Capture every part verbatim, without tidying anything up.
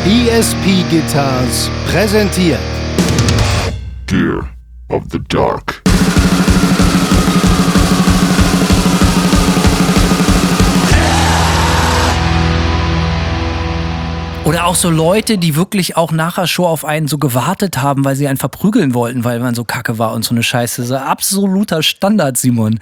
E S P Guitars präsentiert Gear of the Dark. Oder auch so Leute, die wirklich auch nach der Show auf einen so gewartet haben, weil sie einen verprügeln wollten, weil man so kacke war und so eine Scheiße. So absoluter Standard, Simon.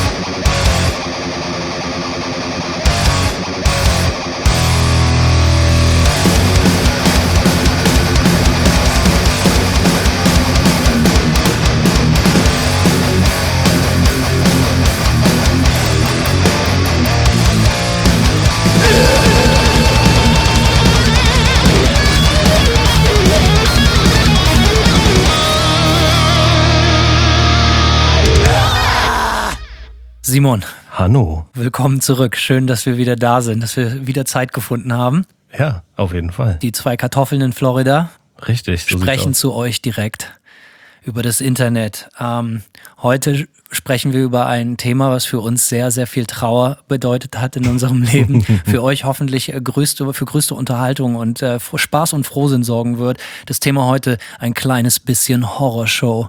Simon. Hanno. Willkommen zurück. Schön, dass wir wieder da sind, dass wir wieder Zeit gefunden haben. Ja, auf jeden Fall. Die zwei Kartoffeln in Florida Richtig. So sprechen zu euch direkt über das Internet. Ähm, heute sprechen wir über ein Thema, was für uns sehr, sehr viel Trauer bedeutet hat in unserem Leben. Für euch hoffentlich größte, für größte Unterhaltung und äh, Spaß und Frohsinn sorgen wird. Das Thema heute ein kleines bisschen Horrorshow.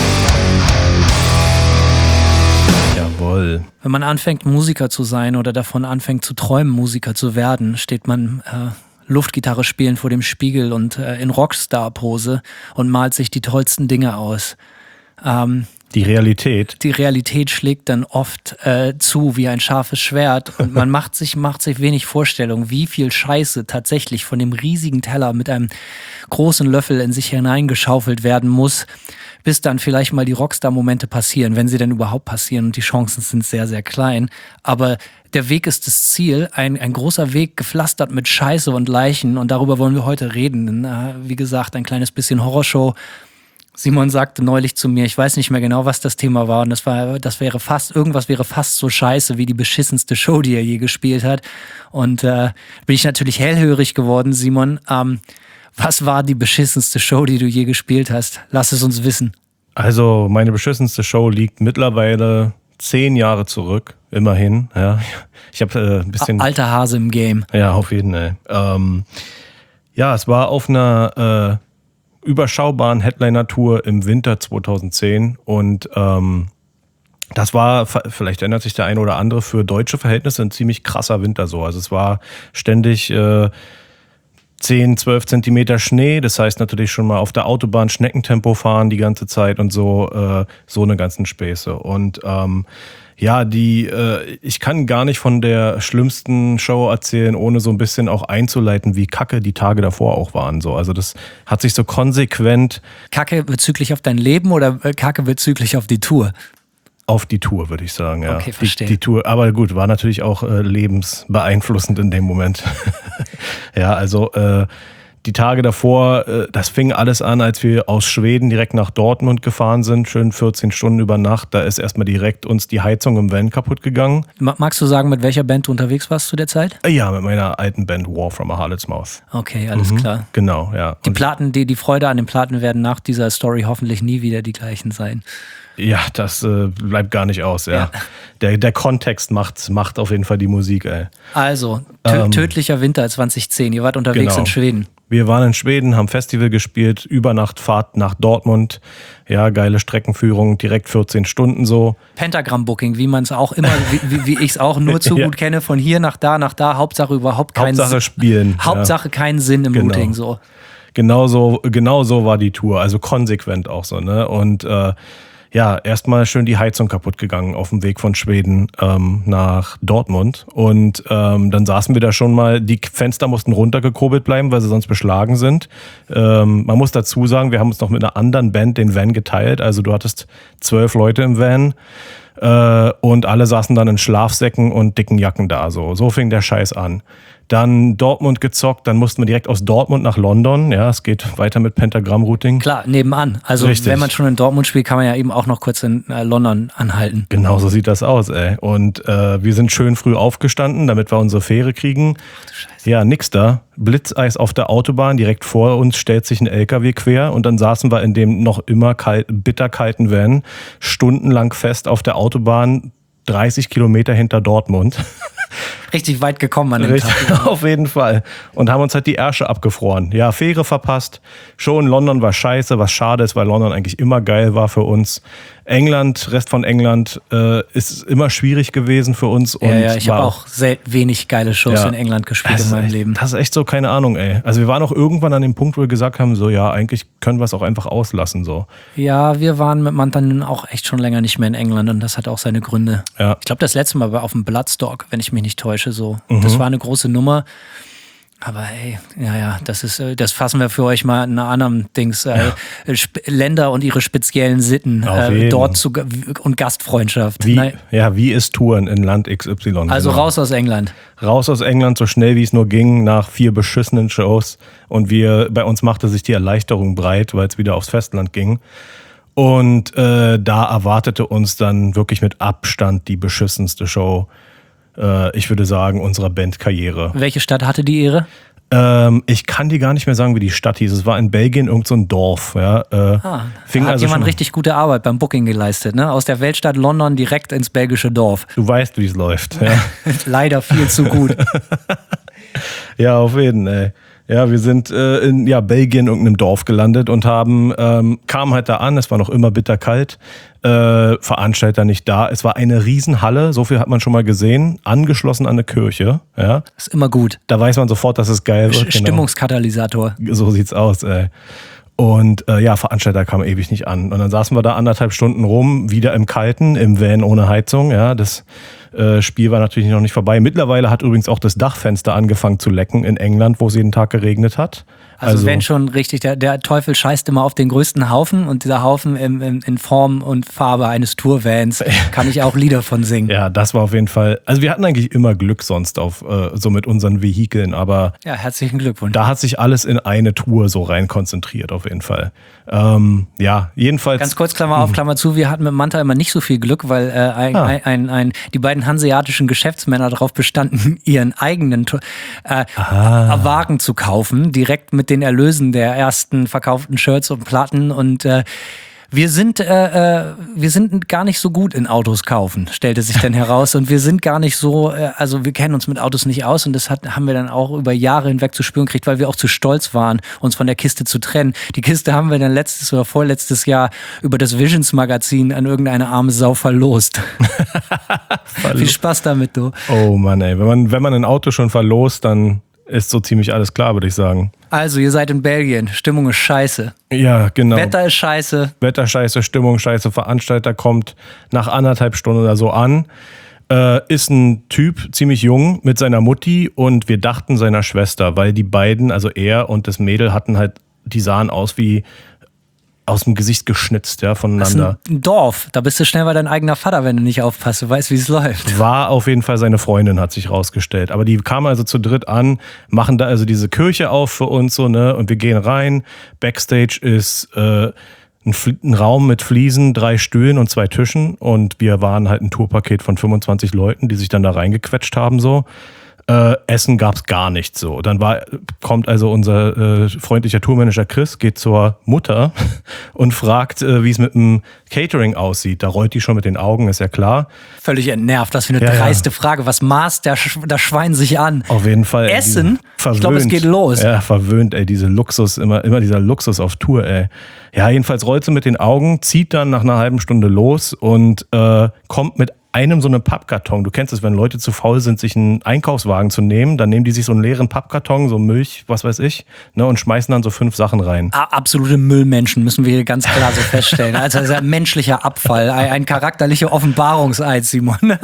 Jawohl. Wenn man anfängt, Musiker zu sein oder davon anfängt zu träumen, Musiker zu werden, steht man äh, Luftgitarre spielen vor dem Spiegel und äh, in Rockstar-Pose und malt sich die tollsten Dinge aus. Ähm, die Realität. Die Realität schlägt dann oft äh, zu wie ein scharfes Schwert und man macht sich, macht sich wenig Vorstellung, wie viel Scheiße tatsächlich von dem riesigen Teller mit einem großen Löffel in sich hineingeschaufelt werden muss, bis dann vielleicht mal die Rockstar-Momente passieren, wenn sie denn überhaupt passieren, und die Chancen sind sehr, sehr klein. Aber der Weg ist das Ziel, ein, ein großer Weg gepflastert mit Scheiße und Leichen, und darüber wollen wir heute reden. Wie gesagt, ein kleines bisschen Horrorshow. Simon sagte neulich zu mir, ich weiß nicht mehr genau, was das Thema war, und das war, das wäre fast, irgendwas wäre fast so scheiße wie die beschissenste Show, die er je gespielt hat. Und äh, bin ich natürlich hellhörig geworden, Simon. Ähm, Was war die beschissenste Show, die du je gespielt hast? Lass es uns wissen. Also meine beschissenste Show liegt mittlerweile zehn Jahre zurück, immerhin. Ja, ich habe äh, ein bisschen alter Hase im Game. Ja, auf jeden Fall. Ähm, ja, es war auf einer äh, überschaubaren Headliner-Tour im Winter zweitausendzehn und ähm, das war, vielleicht erinnert sich der eine oder andere, für deutsche Verhältnisse ein ziemlich krasser Winter so. Also es war ständig äh, zehn, zwölf Zentimeter Schnee, das heißt natürlich schon mal auf der Autobahn Schneckentempo fahren die ganze Zeit und so, äh, so eine ganzen Späße. Und ähm, ja, die, äh, ich kann gar nicht von der schlimmsten Show erzählen, ohne so ein bisschen auch einzuleiten, wie kacke die Tage davor auch waren. So. Also das hat sich so konsequent... Kacke bezüglich auf dein Leben oder Kacke bezüglich auf die Tour? Auf die Tour, würde ich sagen, ja. Okay, verstehe. Die, die Tour, aber gut, war natürlich auch äh, lebensbeeinflussend in dem Moment. Ja, also äh, die Tage davor, äh, das fing alles an, als wir aus Schweden direkt nach Dortmund gefahren sind, schön vierzehn Stunden über Nacht. Da ist erstmal direkt uns die Heizung im Van kaputt gegangen. Magst du sagen, mit welcher Band du unterwegs warst zu der Zeit? Ja, mit meiner alten Band War from a Harlot's Mouth. Okay, alles mhm, klar. Genau, ja. Die Platten, die, die Freude an den Platten werden nach dieser Story hoffentlich nie wieder die gleichen sein. Ja, das äh, bleibt gar nicht aus, ja. ja. Der, der Kontext macht, macht auf jeden Fall die Musik, ey. Also, tö- ähm, tödlicher Winter zweitausendzehn, ihr wart unterwegs genau. in Schweden. Wir waren in Schweden, haben Festival gespielt, Übernachtfahrt nach Dortmund. Ja, geile Streckenführung, direkt vierzehn Stunden so. Pentagram-Booking, wie man es auch immer, wie, wie ich es auch nur zu ja. gut kenne, von hier nach da, nach da, Hauptsache überhaupt keinen Hauptsache Sinn. spielen. Hauptsache ja. keinen Sinn im genau. Routing, so. Genau so, genau so war die Tour, also konsequent auch so, ne? Und äh, ja, erstmal schön die Heizung kaputt gegangen auf dem Weg von Schweden ähm, nach Dortmund. Und ähm, dann saßen wir da schon mal, die Fenster mussten runtergekurbelt bleiben, weil sie sonst beschlagen sind. Ähm, man muss dazu sagen, wir haben uns noch mit einer anderen Band den Van geteilt. Also du hattest zwölf Leute im Van äh, und alle saßen dann in Schlafsäcken und dicken Jacken da. So, so fing der Scheiß an. Dann Dortmund gezockt, dann mussten wir direkt aus Dortmund nach London. Ja, es geht weiter mit Pentagramm-Routing. Klar, nebenan. Also Richtig. Wenn man schon in Dortmund spielt, kann man ja eben auch noch kurz in äh, London anhalten. Genau so sieht das aus, ey. Und äh, wir sind schön früh aufgestanden, damit wir unsere Fähre kriegen. Ach du Scheiße. Ja, nix da. Blitzeis auf der Autobahn, direkt vor uns stellt sich ein L K W quer und dann saßen wir in dem noch immer kalt, bitterkalten Van stundenlang fest auf der Autobahn, dreißig Kilometer hinter Dortmund. Richtig weit gekommen an dem Richtig, Tag. auf jeden Fall. Und haben uns halt die Ärsche abgefroren. Ja, Fähre verpasst. Schon, London war scheiße, was schade ist, weil London eigentlich immer geil war für uns. England, Rest von England, äh, ist immer schwierig gewesen für uns. Und ja, ja, ich war habe auch sehr wenig geile Shows Ja. in England gespielt Das in ist meinem echt, Leben. Das ist echt so, keine Ahnung, ey. Also wir waren auch irgendwann an dem Punkt, wo wir gesagt haben, so ja, eigentlich können wir es auch einfach auslassen, so. Ja, wir waren mit Manta nun auch echt schon länger nicht mehr in England und das hat auch seine Gründe. Ja. Ich glaube, das letzte Mal war auf dem Bloodstock, wenn ich mich nicht täusche, so. Mhm. Das war eine große Nummer. Aber ey, ja, ja, das ist, äh, das fassen wir für euch mal in einer anderen Dings. Äh, Sp- Länder und ihre speziellen Sitten Auf äh, jeden. dort zu, und Gastfreundschaft. Wie, Nein, ja, wie ist Touren in Land X Y? also genau. raus aus England. Raus aus England, so schnell wie es nur ging, nach vier beschissenen Shows. Und wir, bei uns machte sich die Erleichterung breit, weil es wieder aufs Festland ging. Und äh, da erwartete uns dann wirklich mit Abstand die beschissenste Show, äh, ich würde sagen, unserer Bandkarriere. Welche Stadt hatte die Ehre? Ähm, ich kann dir gar nicht mehr sagen, wie die Stadt hieß. Es war in Belgien irgend so ein Dorf. Ja, äh, Ah, fing hat also jemand schon, richtig gute Arbeit beim Booking geleistet, ne? Aus der Weltstadt London direkt ins belgische Dorf. Du weißt, wie es läuft. Ja, Leider viel zu gut. ja auf jeden Fall. Ja, wir sind äh, in ja, Belgien, irgendeinem Dorf gelandet und haben, ähm, kamen halt da an, es war noch immer bitterkalt, äh, Veranstalter nicht da. Es war eine Riesenhalle, so viel hat man schon mal gesehen, angeschlossen an eine Kirche. Ja. Ist immer gut. Da weiß man sofort, dass es geil wird. Sch- Stimmungskatalysator. Genau. So sieht's aus, ey. Und äh, ja, Veranstalter kamen ewig nicht an. Und dann saßen wir da anderthalb Stunden rum, wieder im Kalten, im Van ohne Heizung. Ja, das äh, Spiel war natürlich noch nicht vorbei. Mittlerweile hat übrigens auch das Dachfenster angefangen zu lecken in England, wo es jeden Tag geregnet hat. Also, wenn schon richtig, der, der Teufel scheißt immer auf den größten Haufen und dieser Haufen in, in, in Form und Farbe eines Tourvans, kann ich auch Lieder von singen. Ja, das war auf jeden Fall. Also wir hatten eigentlich immer Glück sonst auf äh, so mit unseren Vehikeln, aber Ja, herzlichen Glückwunsch. da hat sich alles in eine Tour so rein konzentriert auf jeden Fall. Ähm, ja, jedenfalls. Ganz kurz, Klammer auf, Klammer zu, wir hatten mit Manta immer nicht so viel Glück, weil äh, ein, Ah. ein, ein, ein, die beiden hanseatischen Geschäftsmänner darauf bestanden, ihren eigenen äh, Wagen zu kaufen, direkt mit den Erlösen der ersten verkauften Shirts und Platten und äh, wir sind, äh, äh, wir sind gar nicht so gut in Autos kaufen, stellte sich dann heraus. Und wir sind gar nicht so, äh, also wir kennen uns mit Autos nicht aus und das hat, haben wir dann auch über Jahre hinweg zu spüren gekriegt, weil wir auch zu stolz waren, uns von der Kiste zu trennen. Die Kiste haben wir dann letztes oder vorletztes Jahr über das Visions-Magazin an irgendeine arme Sau verlost. Viel Spaß damit, du. Oh Mann, ey. Wenn man, wenn man ein Auto schon verlost, dann ist so ziemlich alles klar, würde ich sagen. Also, ihr seid in Belgien, Stimmung ist scheiße. Ja, genau. Wetter ist scheiße. Wetter scheiße, Stimmung scheiße, Veranstalter kommt nach anderthalb Stunden oder so an. Äh, ist ein Typ, ziemlich jung, mit seiner Mutti und wir dachten seiner Schwester, weil die beiden, also er und das Mädel, hatten halt, die sahen aus wie aus dem Gesicht geschnitzt, ja, Das ist voneinander. ein Dorf, da bist du schnell bei dein eigener Vater, wenn du nicht aufpasst, du weißt, wie es läuft. War auf jeden Fall seine Freundin, hat sich rausgestellt. Aber die kamen also zu dritt an, machen da also diese Kirche auf für uns so, ne? Und wir gehen rein. Backstage ist äh, ein, Fl- ein Raum mit Fliesen, drei Stühlen und zwei Tischen. Und wir waren halt ein Tourpaket von fünfundzwanzig Leuten, die sich dann da reingequetscht haben so. Äh, Essen gab's gar nicht so. Dann war, kommt also unser äh, freundlicher Tourmanager Chris, geht zur Mutter und fragt, äh, wie es mit dem Catering aussieht. Da rollt die schon mit den Augen, ist ja klar. Völlig entnervt, was für eine Ja, ja. dreiste Frage. Was maßt der Sch das Schwein sich an? Auf jeden Fall. ey, Essen? diese- Ich glaube, es geht los. Ja, verwöhnt, ey, diese Luxus, immer, immer dieser Luxus auf Tour, ey. Ja, jedenfalls rollt sie mit den Augen, zieht dann nach einer halben Stunde los und äh, kommt mit einem so einen Pappkarton. Du kennst es, wenn Leute zu faul sind, sich einen Einkaufswagen zu nehmen, dann nehmen die sich so einen leeren Pappkarton, so Milch, was weiß ich, ne, und schmeißen dann so fünf Sachen rein. A- Absolute Müllmenschen, müssen wir hier ganz klar so feststellen. Also das ist ein menschlicher Abfall, ein, ein charakterlicher Offenbarungseid, Simon.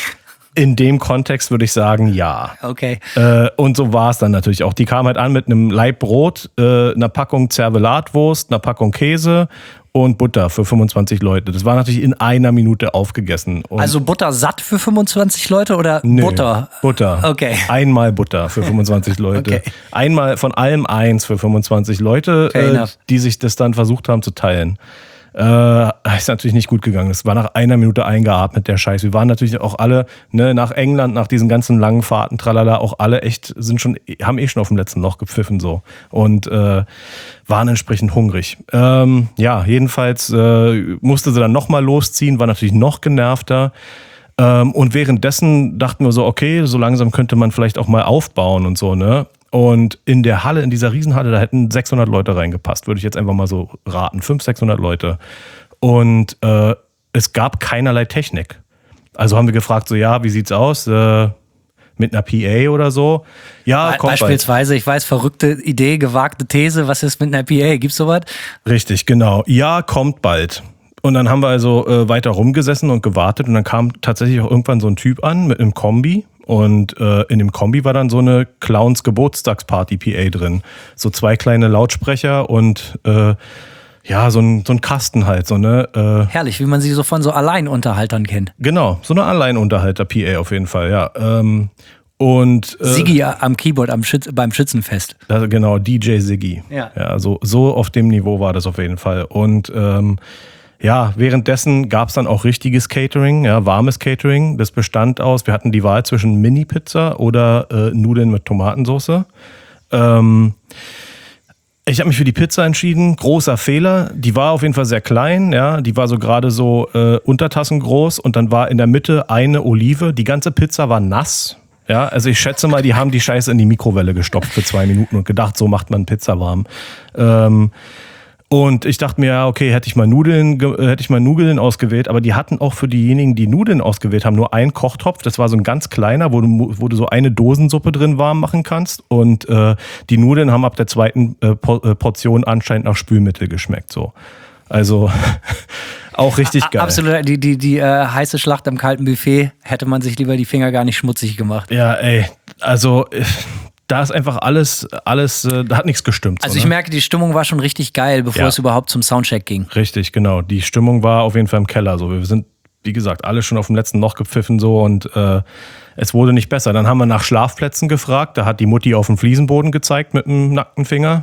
In dem Kontext würde ich sagen, ja. Okay. Äh, und so war es dann natürlich auch. Die kam halt an mit einem Laib Brot, äh, einer Packung Zervelatwurst, einer Packung Käse und Butter für fünfundzwanzig Leute. Das war natürlich in einer Minute aufgegessen. Und Also Butter satt für fünfundzwanzig Leute oder Nö, Butter? Butter. Okay. Einmal Butter für fünfundzwanzig Leute. Okay. Einmal von allem eins für fünfundzwanzig Leute, Fair äh, enough. die sich das dann versucht haben zu teilen. Äh, ist natürlich nicht gut gegangen. Es war nach einer Minute eingeatmet, der Scheiß. Wir waren natürlich auch alle, ne, nach England, nach diesen ganzen langen Fahrten, tralala, auch alle echt, sind schon, haben eh schon auf dem letzten Loch gepfiffen, so. Und, äh, waren entsprechend hungrig. Ähm, ja, jedenfalls, äh, musste sie dann nochmal losziehen, war natürlich noch genervter. Ähm, und währenddessen dachten wir so, okay, so langsam könnte man vielleicht auch mal aufbauen und so, ne? Und in der Halle, in dieser Riesenhalle, da hätten sechshundert Leute reingepasst, würde ich jetzt einfach mal so raten. fünfhundert, sechshundert Leute. Und äh, es gab keinerlei Technik. Also haben wir gefragt, so ja, wie sieht's aus? Äh, mit einer P A oder so? Ja, Be- kommt Beispielsweise, bald. ich weiß, verrückte Idee, gewagte These, was ist mit einer P A? Gibt's sowas? Richtig, genau. Ja, kommt bald. Und dann haben wir also äh, weiter rumgesessen und gewartet und dann kam tatsächlich auch irgendwann so ein Typ an mit einem Kombi. Und äh, in dem Kombi war dann so eine Clowns-Geburtstagsparty-P A drin. So zwei kleine Lautsprecher und äh, ja, so ein, so ein Kasten halt. So eine, äh, Herrlich, wie man sie so von so Alleinunterhaltern kennt. genau, so eine Alleinunterhalter-P A auf jeden Fall, ja. Ähm, und äh, Sigi am Keyboard am Schütz, beim Schützenfest. das, genau, D J Siggi. Ja. Ja, so, so auf dem Niveau war das auf jeden Fall. Und ähm, ja, währenddessen gab es dann auch richtiges Catering, ja, warmes Catering. Das bestand aus, wir hatten die Wahl zwischen Mini-Pizza oder äh, Nudeln mit Tomatensauce. Ähm, ich habe mich für die Pizza entschieden. Großer Fehler. Die war auf jeden Fall sehr klein, ja. Die war so gerade so äh, Untertassen groß und dann war in der Mitte eine Olive. Die ganze Pizza war nass. Ja, also ich schätze mal, die haben die Scheiße in die Mikrowelle gestopft für zwei Minuten und gedacht, so macht man Pizza warm. Ähm, Und ich dachte mir, ja, okay, hätte ich mal Nudeln, hätte ich mal Nudeln ausgewählt, aber die hatten auch für diejenigen, die Nudeln ausgewählt haben, nur einen Kochtopf. Das war so ein ganz kleiner, wo du, wo du so eine Dosensuppe drin warm machen kannst. Und äh, die Nudeln haben ab der zweiten äh, Portion anscheinend nach Spülmittel geschmeckt. So. Also auch richtig geil. Absolut, die, die, die äh, heiße Schlacht am kalten Buffet hätte man sich lieber die Finger gar nicht schmutzig gemacht. Ja, ey, also da ist einfach alles, alles, äh, da hat nichts gestimmt. Also so, ich ne? merke, die Stimmung war schon richtig geil, bevor Ja. es überhaupt zum Soundcheck ging. Richtig, genau. Die Stimmung war auf jeden Fall im Keller. So, wir sind, wie gesagt, alle schon auf dem letzten Loch gepfiffen so und äh, es wurde nicht besser. Dann haben wir nach Schlafplätzen gefragt. Da hat die Mutti auf dem Fliesenboden gezeigt mit dem nackten Finger.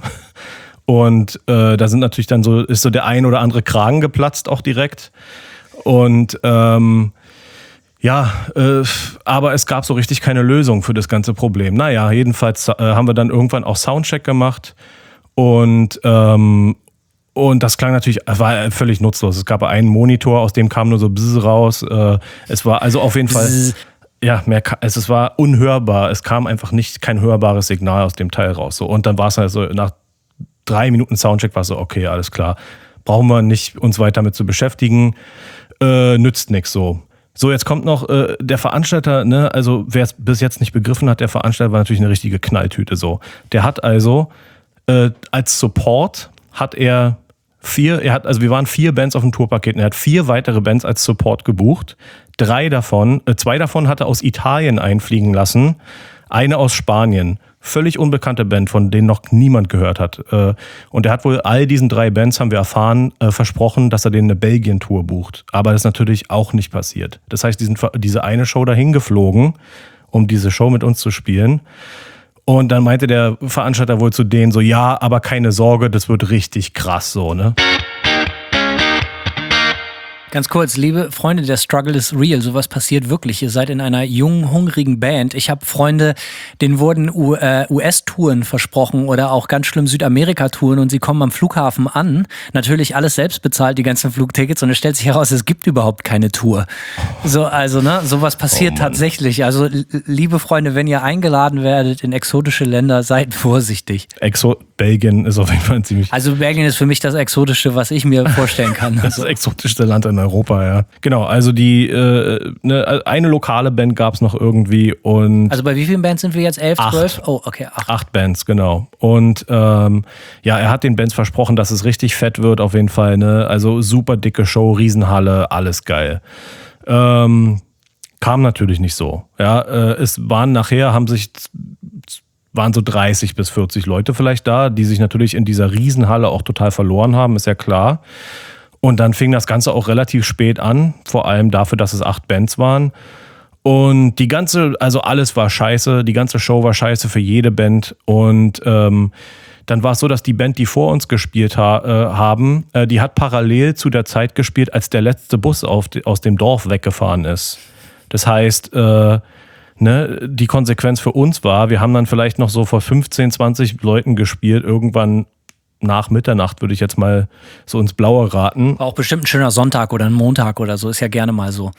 Und äh, da sind natürlich dann so, ist so der ein oder andere Kragen geplatzt auch direkt. Und ähm, ja, äh, aber es gab so richtig keine Lösung für das ganze Problem. Naja, jedenfalls äh, haben wir dann irgendwann auch Soundcheck gemacht und ähm, und das klang natürlich, war völlig nutzlos. Es gab einen Monitor, aus dem kam nur so Bzzz raus. Äh, es war also auf jeden Fall, Bzzz. ja, mehr, es, es war unhörbar. Es kam einfach nicht kein hörbares Signal aus dem Teil raus. So. Und dann war es halt so, nach drei Minuten Soundcheck war es so, okay, alles klar. Brauchen wir nicht uns weiter damit zu beschäftigen. Äh, nützt nichts so. So, jetzt kommt noch äh, der Veranstalter, ne, also wer es bis jetzt nicht begriffen hat, der Veranstalter war natürlich eine richtige Knalltüte so. Der hat also äh, als Support hat er vier, er hat, also wir waren vier Bands auf dem Tourpaket und er hat vier weitere Bands als Support gebucht. Drei davon, äh, zwei davon hat er aus Italien einfliegen lassen, eine aus Spanien. Völlig unbekannte Band, von denen noch niemand gehört hat. Und er hat wohl all diesen drei Bands, haben wir erfahren, versprochen, dass er denen eine Belgien-Tour bucht. Aber das ist natürlich auch nicht passiert. Das heißt, die sind diese eine Show dahin geflogen, um diese Show mit uns zu spielen. Und dann meinte der Veranstalter wohl zu denen so, ja, aber keine Sorge, das wird richtig krass so, ne? Ganz kurz, liebe Freunde, der Struggle is real. Sowas passiert wirklich. Ihr seid in einer jungen, hungrigen Band. Ich habe Freunde, denen wurden U S-Touren versprochen oder auch ganz schlimm Südamerika-Touren und sie kommen am Flughafen an. Natürlich alles selbst bezahlt, die ganzen Flugtickets und es stellt sich heraus, es gibt überhaupt keine Tour. So, also, ne, sowas passiert Oh tatsächlich. Also, liebe Freunde, wenn ihr eingeladen werdet in exotische Länder, seid vorsichtig. Exo Belgien ist auf jeden Fall ein ziemlich... Also, Belgien ist für mich das Exotische, was ich mir vorstellen kann. Das ist das exotischste Land in Europa, ja. Genau, also die äh, ne, eine lokale Band gab es noch irgendwie und Also bei wie vielen Bands sind wir jetzt? Elf, Acht. zwölf? Oh, okay, acht. acht Bands, genau. Und ähm, ja, er hat den Bands versprochen, dass es richtig fett wird auf jeden Fall. Ne? Also super dicke Show, Riesenhalle, alles geil. Ähm, kam natürlich nicht so. Ja, äh, es waren nachher, haben sich waren so dreißig bis vierzig Leute vielleicht da, die sich natürlich in dieser Riesenhalle auch total verloren haben, ist ja klar. Und dann fing das Ganze auch relativ spät an, vor allem dafür, dass es acht Bands waren. Und die ganze, also alles war scheiße, die ganze Show war scheiße für jede Band. Und ähm, dann war es so, dass die Band, die vor uns gespielt ha- äh, haben, äh, die hat parallel zu der Zeit gespielt, als der letzte Bus auf die, aus dem Dorf weggefahren ist. Das heißt, äh, ne, die Konsequenz für uns war, wir haben dann vielleicht noch so vor fünfzehn, zwanzig Leuten gespielt, irgendwann nach Mitternacht, würde ich jetzt mal so ins Blaue raten. Auch bestimmt ein schöner Sonntag oder ein Montag oder so, ist ja gerne mal so.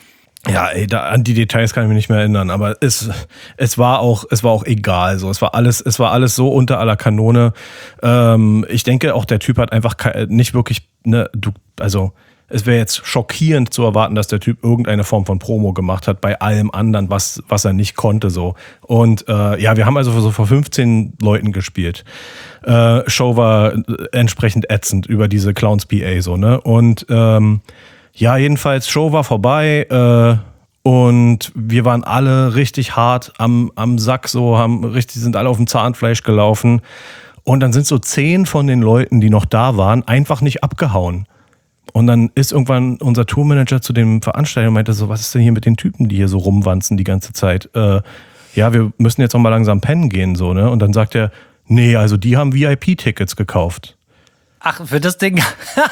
Ja, ey, da, an die Details kann ich mich nicht mehr erinnern, aber es, es war auch, es war auch egal. So, es war alles, es war alles so unter aller Kanone. Ähm, ich denke, auch der Typ hat einfach ke- nicht wirklich, ne, du, also es wäre jetzt schockierend zu erwarten, dass der Typ irgendeine Form von Promo gemacht hat bei allem anderen, was, was er nicht konnte. So. Und äh, ja, wir haben also so vor fünfzehn Leuten gespielt. Äh, Show war entsprechend ätzend über diese Clowns P A so, ne? Und ähm, ja, jedenfalls, Show war vorbei äh, und wir waren alle richtig hart am, am Sack, so haben richtig, sind alle auf dem Zahnfleisch gelaufen. Und dann sind so zehn von den Leuten, die noch da waren, einfach nicht abgehauen. Und dann ist irgendwann unser Tourmanager zu dem Veranstalter und meinte so, was ist denn hier mit den Typen, die hier so rumwanzen die ganze Zeit? Äh, ja, wir müssen jetzt noch mal langsam pennen gehen, so, ne? Und dann sagt er, nee, also die haben V I P-Tickets gekauft. Ach, für das Ding.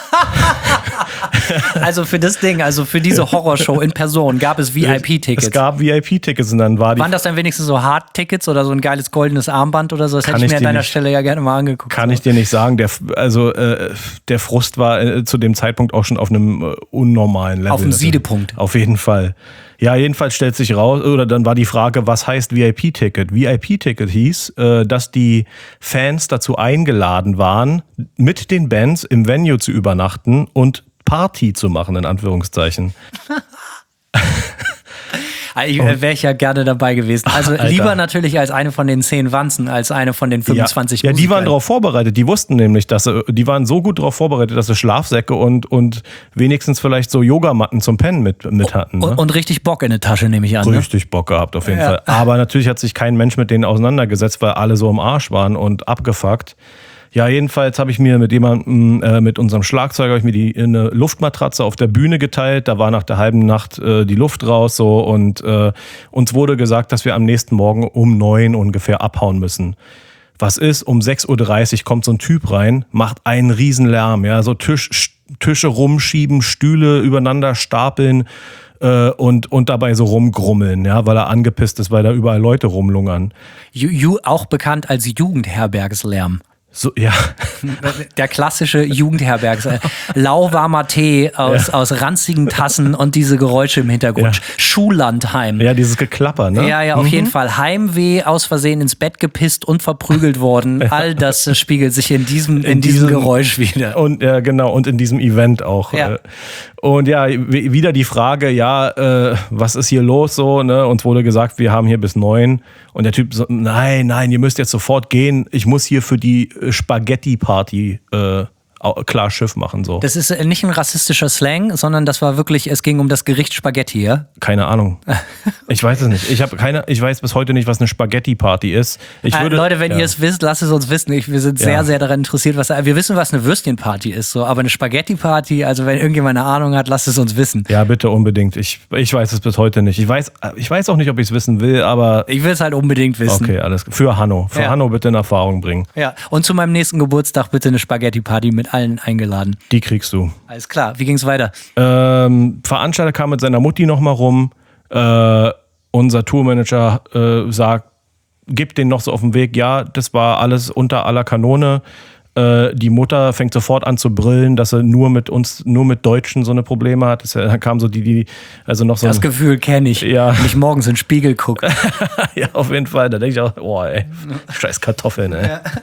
Also für das Ding, also für diese Horrorshow in Person gab es V I P-Tickets. Es gab V I P-Tickets und dann war die... Waren das dann wenigstens so Hard-Tickets oder so ein geiles goldenes Armband oder so? Das Kann hätte ich ich mir an dir deiner nicht- Stelle ja gerne mal angeguckt. Kann ich dir nicht sagen. Der, also äh, der Frust war äh, zu dem Zeitpunkt auch schon auf einem äh, unnormalen Level. Auf dem Siedepunkt. Auf jeden Fall. Ja, jedenfalls stellt sich raus, oder dann war die Frage, was heißt V I P-Ticket? V I P-Ticket hieß, äh, dass die Fans dazu eingeladen waren, mit den Bands im Venue zu übernachten und Party zu machen, in Anführungszeichen. Wäre ich ja gerne dabei gewesen. Also Alter. lieber natürlich als eine von den zehn Wanzen, als eine von den fünfundzwanzig Ja, ja, die Musikern. waren darauf vorbereitet. Die wussten nämlich, dass sie, die waren so gut darauf vorbereitet, dass sie Schlafsäcke und, und wenigstens vielleicht so Yogamatten zum Pennen mit, mit hatten. Ne? Und, und richtig Bock in der Tasche, nehme ich an. Ne? Richtig Bock gehabt, auf jeden Ja. Fall. Aber natürlich hat sich kein Mensch mit denen auseinandergesetzt, weil alle so im Arsch waren und abgefuckt. Ja, jedenfalls habe ich mir mit jemandem, äh, mit unserem Schlagzeuger, habe ich mir die eine Luftmatratze auf der Bühne geteilt. Da war nach der halben Nacht äh, die Luft raus so und äh, uns wurde gesagt, dass wir am nächsten Morgen um neun ungefähr abhauen müssen. Was ist? Um sechs Uhr dreißig kommt so ein Typ rein, macht einen riesen Lärm, ja, so Tisch, Tische rumschieben, Stühle übereinander stapeln äh, und, und dabei so rumgrummeln, ja, weil er angepisst ist, weil da überall Leute rumlungern. Ju, ju, auch bekannt als Jugendherbergslärm. So, ja. Der klassische Jugendherbergslärm. Lauwarmer Tee aus, Ja. aus ranzigen Tassen und diese Geräusche im Hintergrund. Ja. Schullandheim. Ja, dieses Geklapper, ne? Ja, ja, auf jeden Fall. Heimweh, aus Versehen ins Bett gepisst und verprügelt worden. All das äh, spiegelt sich in diesem, in, In diesem, diesem- Geräusch wieder. Und ja, genau, und in diesem Event auch. Ja. äh. Und ja, w- wieder die Frage, ja, äh, was ist hier los so, ne? Uns wurde gesagt, wir haben hier bis neun. Und der Typ so, nein, nein, ihr müsst jetzt sofort gehen. Ich muss hier für die äh, Spaghetti-Party äh, au- klar Schiff machen, so. Das ist äh, nicht ein rassistischer Slang, sondern das war wirklich, es ging um das Gericht Spaghetti, ja? Keine Ahnung. Ich weiß es nicht. Ich habe keine, ich weiß bis heute nicht, was eine Spaghetti-Party ist. Ich Äh, würde, Leute, wenn ja. ihr es wisst, lasst es uns wissen. Ich, wir sind sehr, Ja. sehr daran interessiert, was wir wissen, was eine Würstchenparty ist, so, aber eine Spaghetti-Party, also wenn irgendjemand eine Ahnung hat, lasst es uns wissen. Ja, bitte unbedingt. Ich, ich weiß es bis heute nicht. Ich weiß, ich weiß auch nicht, ob ich es wissen will, aber Ich will es halt unbedingt wissen. okay, alles für Hanno. Für Ja. Hanno bitte in Erfahrung bringen. Ja. Und zu meinem nächsten Geburtstag bitte eine Spaghetti-Party mit allen eingeladen. Die kriegst du. Alles klar. Wie ging's weiter? Ähm, Veranstalter kam mit seiner Mutti nochmal rum. Äh, unser Tourmanager äh, sagt, gibt den noch so auf den Weg. Ja, das war alles unter aller Kanone. Äh, die Mutter fängt sofort an zu brüllen, dass sie nur mit uns, nur mit Deutschen so eine Probleme hat. Das, da kam so die, die, also noch so Das ein, Gefühl kenne ich. Ja. Wenn ich morgens in den Spiegel gucke. ja, auf jeden Fall. Da denke ich auch, boah, ey, scheiß Kartoffeln, ey. Ja.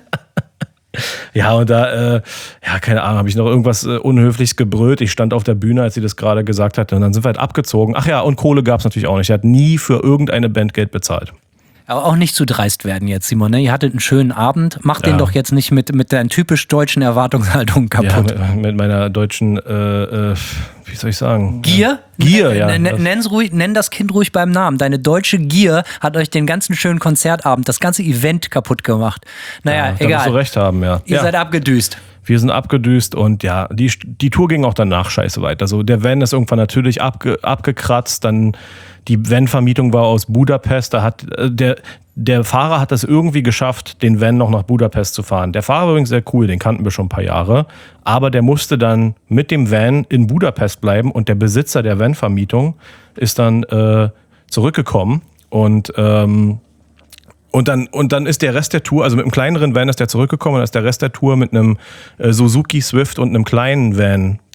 Ja, und da, äh, ja, keine Ahnung, habe ich noch irgendwas äh, Unhöfliches gebrüllt. Ich stand auf der Bühne, als sie das gerade gesagt hatte. Und dann sind wir halt abgezogen. Ach ja, und Kohle gab es natürlich auch nicht. Er hat nie für irgendeine Band Geld bezahlt. Aber auch nicht zu dreist werden jetzt, Simon. Ne? Ihr hattet einen schönen Abend. Macht Ja. den doch jetzt nicht mit, mit deinen typisch deutschen Erwartungshaltungen Ja, kaputt. mit, mit meiner deutschen, äh, äh, wie soll ich sagen? Gier? Gier, ja. N- n- Nenn's ruhig, nenn das Kind ruhig beim Namen. Deine deutsche Gier hat euch den ganzen schönen Konzertabend, das ganze Event kaputt gemacht. Naja, Ja, da egal. musst du recht haben, ja. Ihr ja. seid abgedüst. Wir sind abgedüst und ja, die, die Tour ging auch danach scheiße weiter. Also der Van ist irgendwann natürlich abge, abgekratzt, dann die Van-Vermietung war aus Budapest, da hat äh, der, der Fahrer hat das irgendwie geschafft, den Van noch nach Budapest zu fahren. Der Fahrer war übrigens sehr cool, den kannten wir schon ein paar Jahre, aber der musste dann mit dem Van in Budapest bleiben und der Besitzer der Van-Vermietung ist dann äh, zurückgekommen und ähm, Und dann, und dann ist der Rest der Tour, also mit einem kleineren Van ist der zurückgekommen und dann ist der Rest der Tour mit einem äh, Suzuki Swift und einem kleinen Van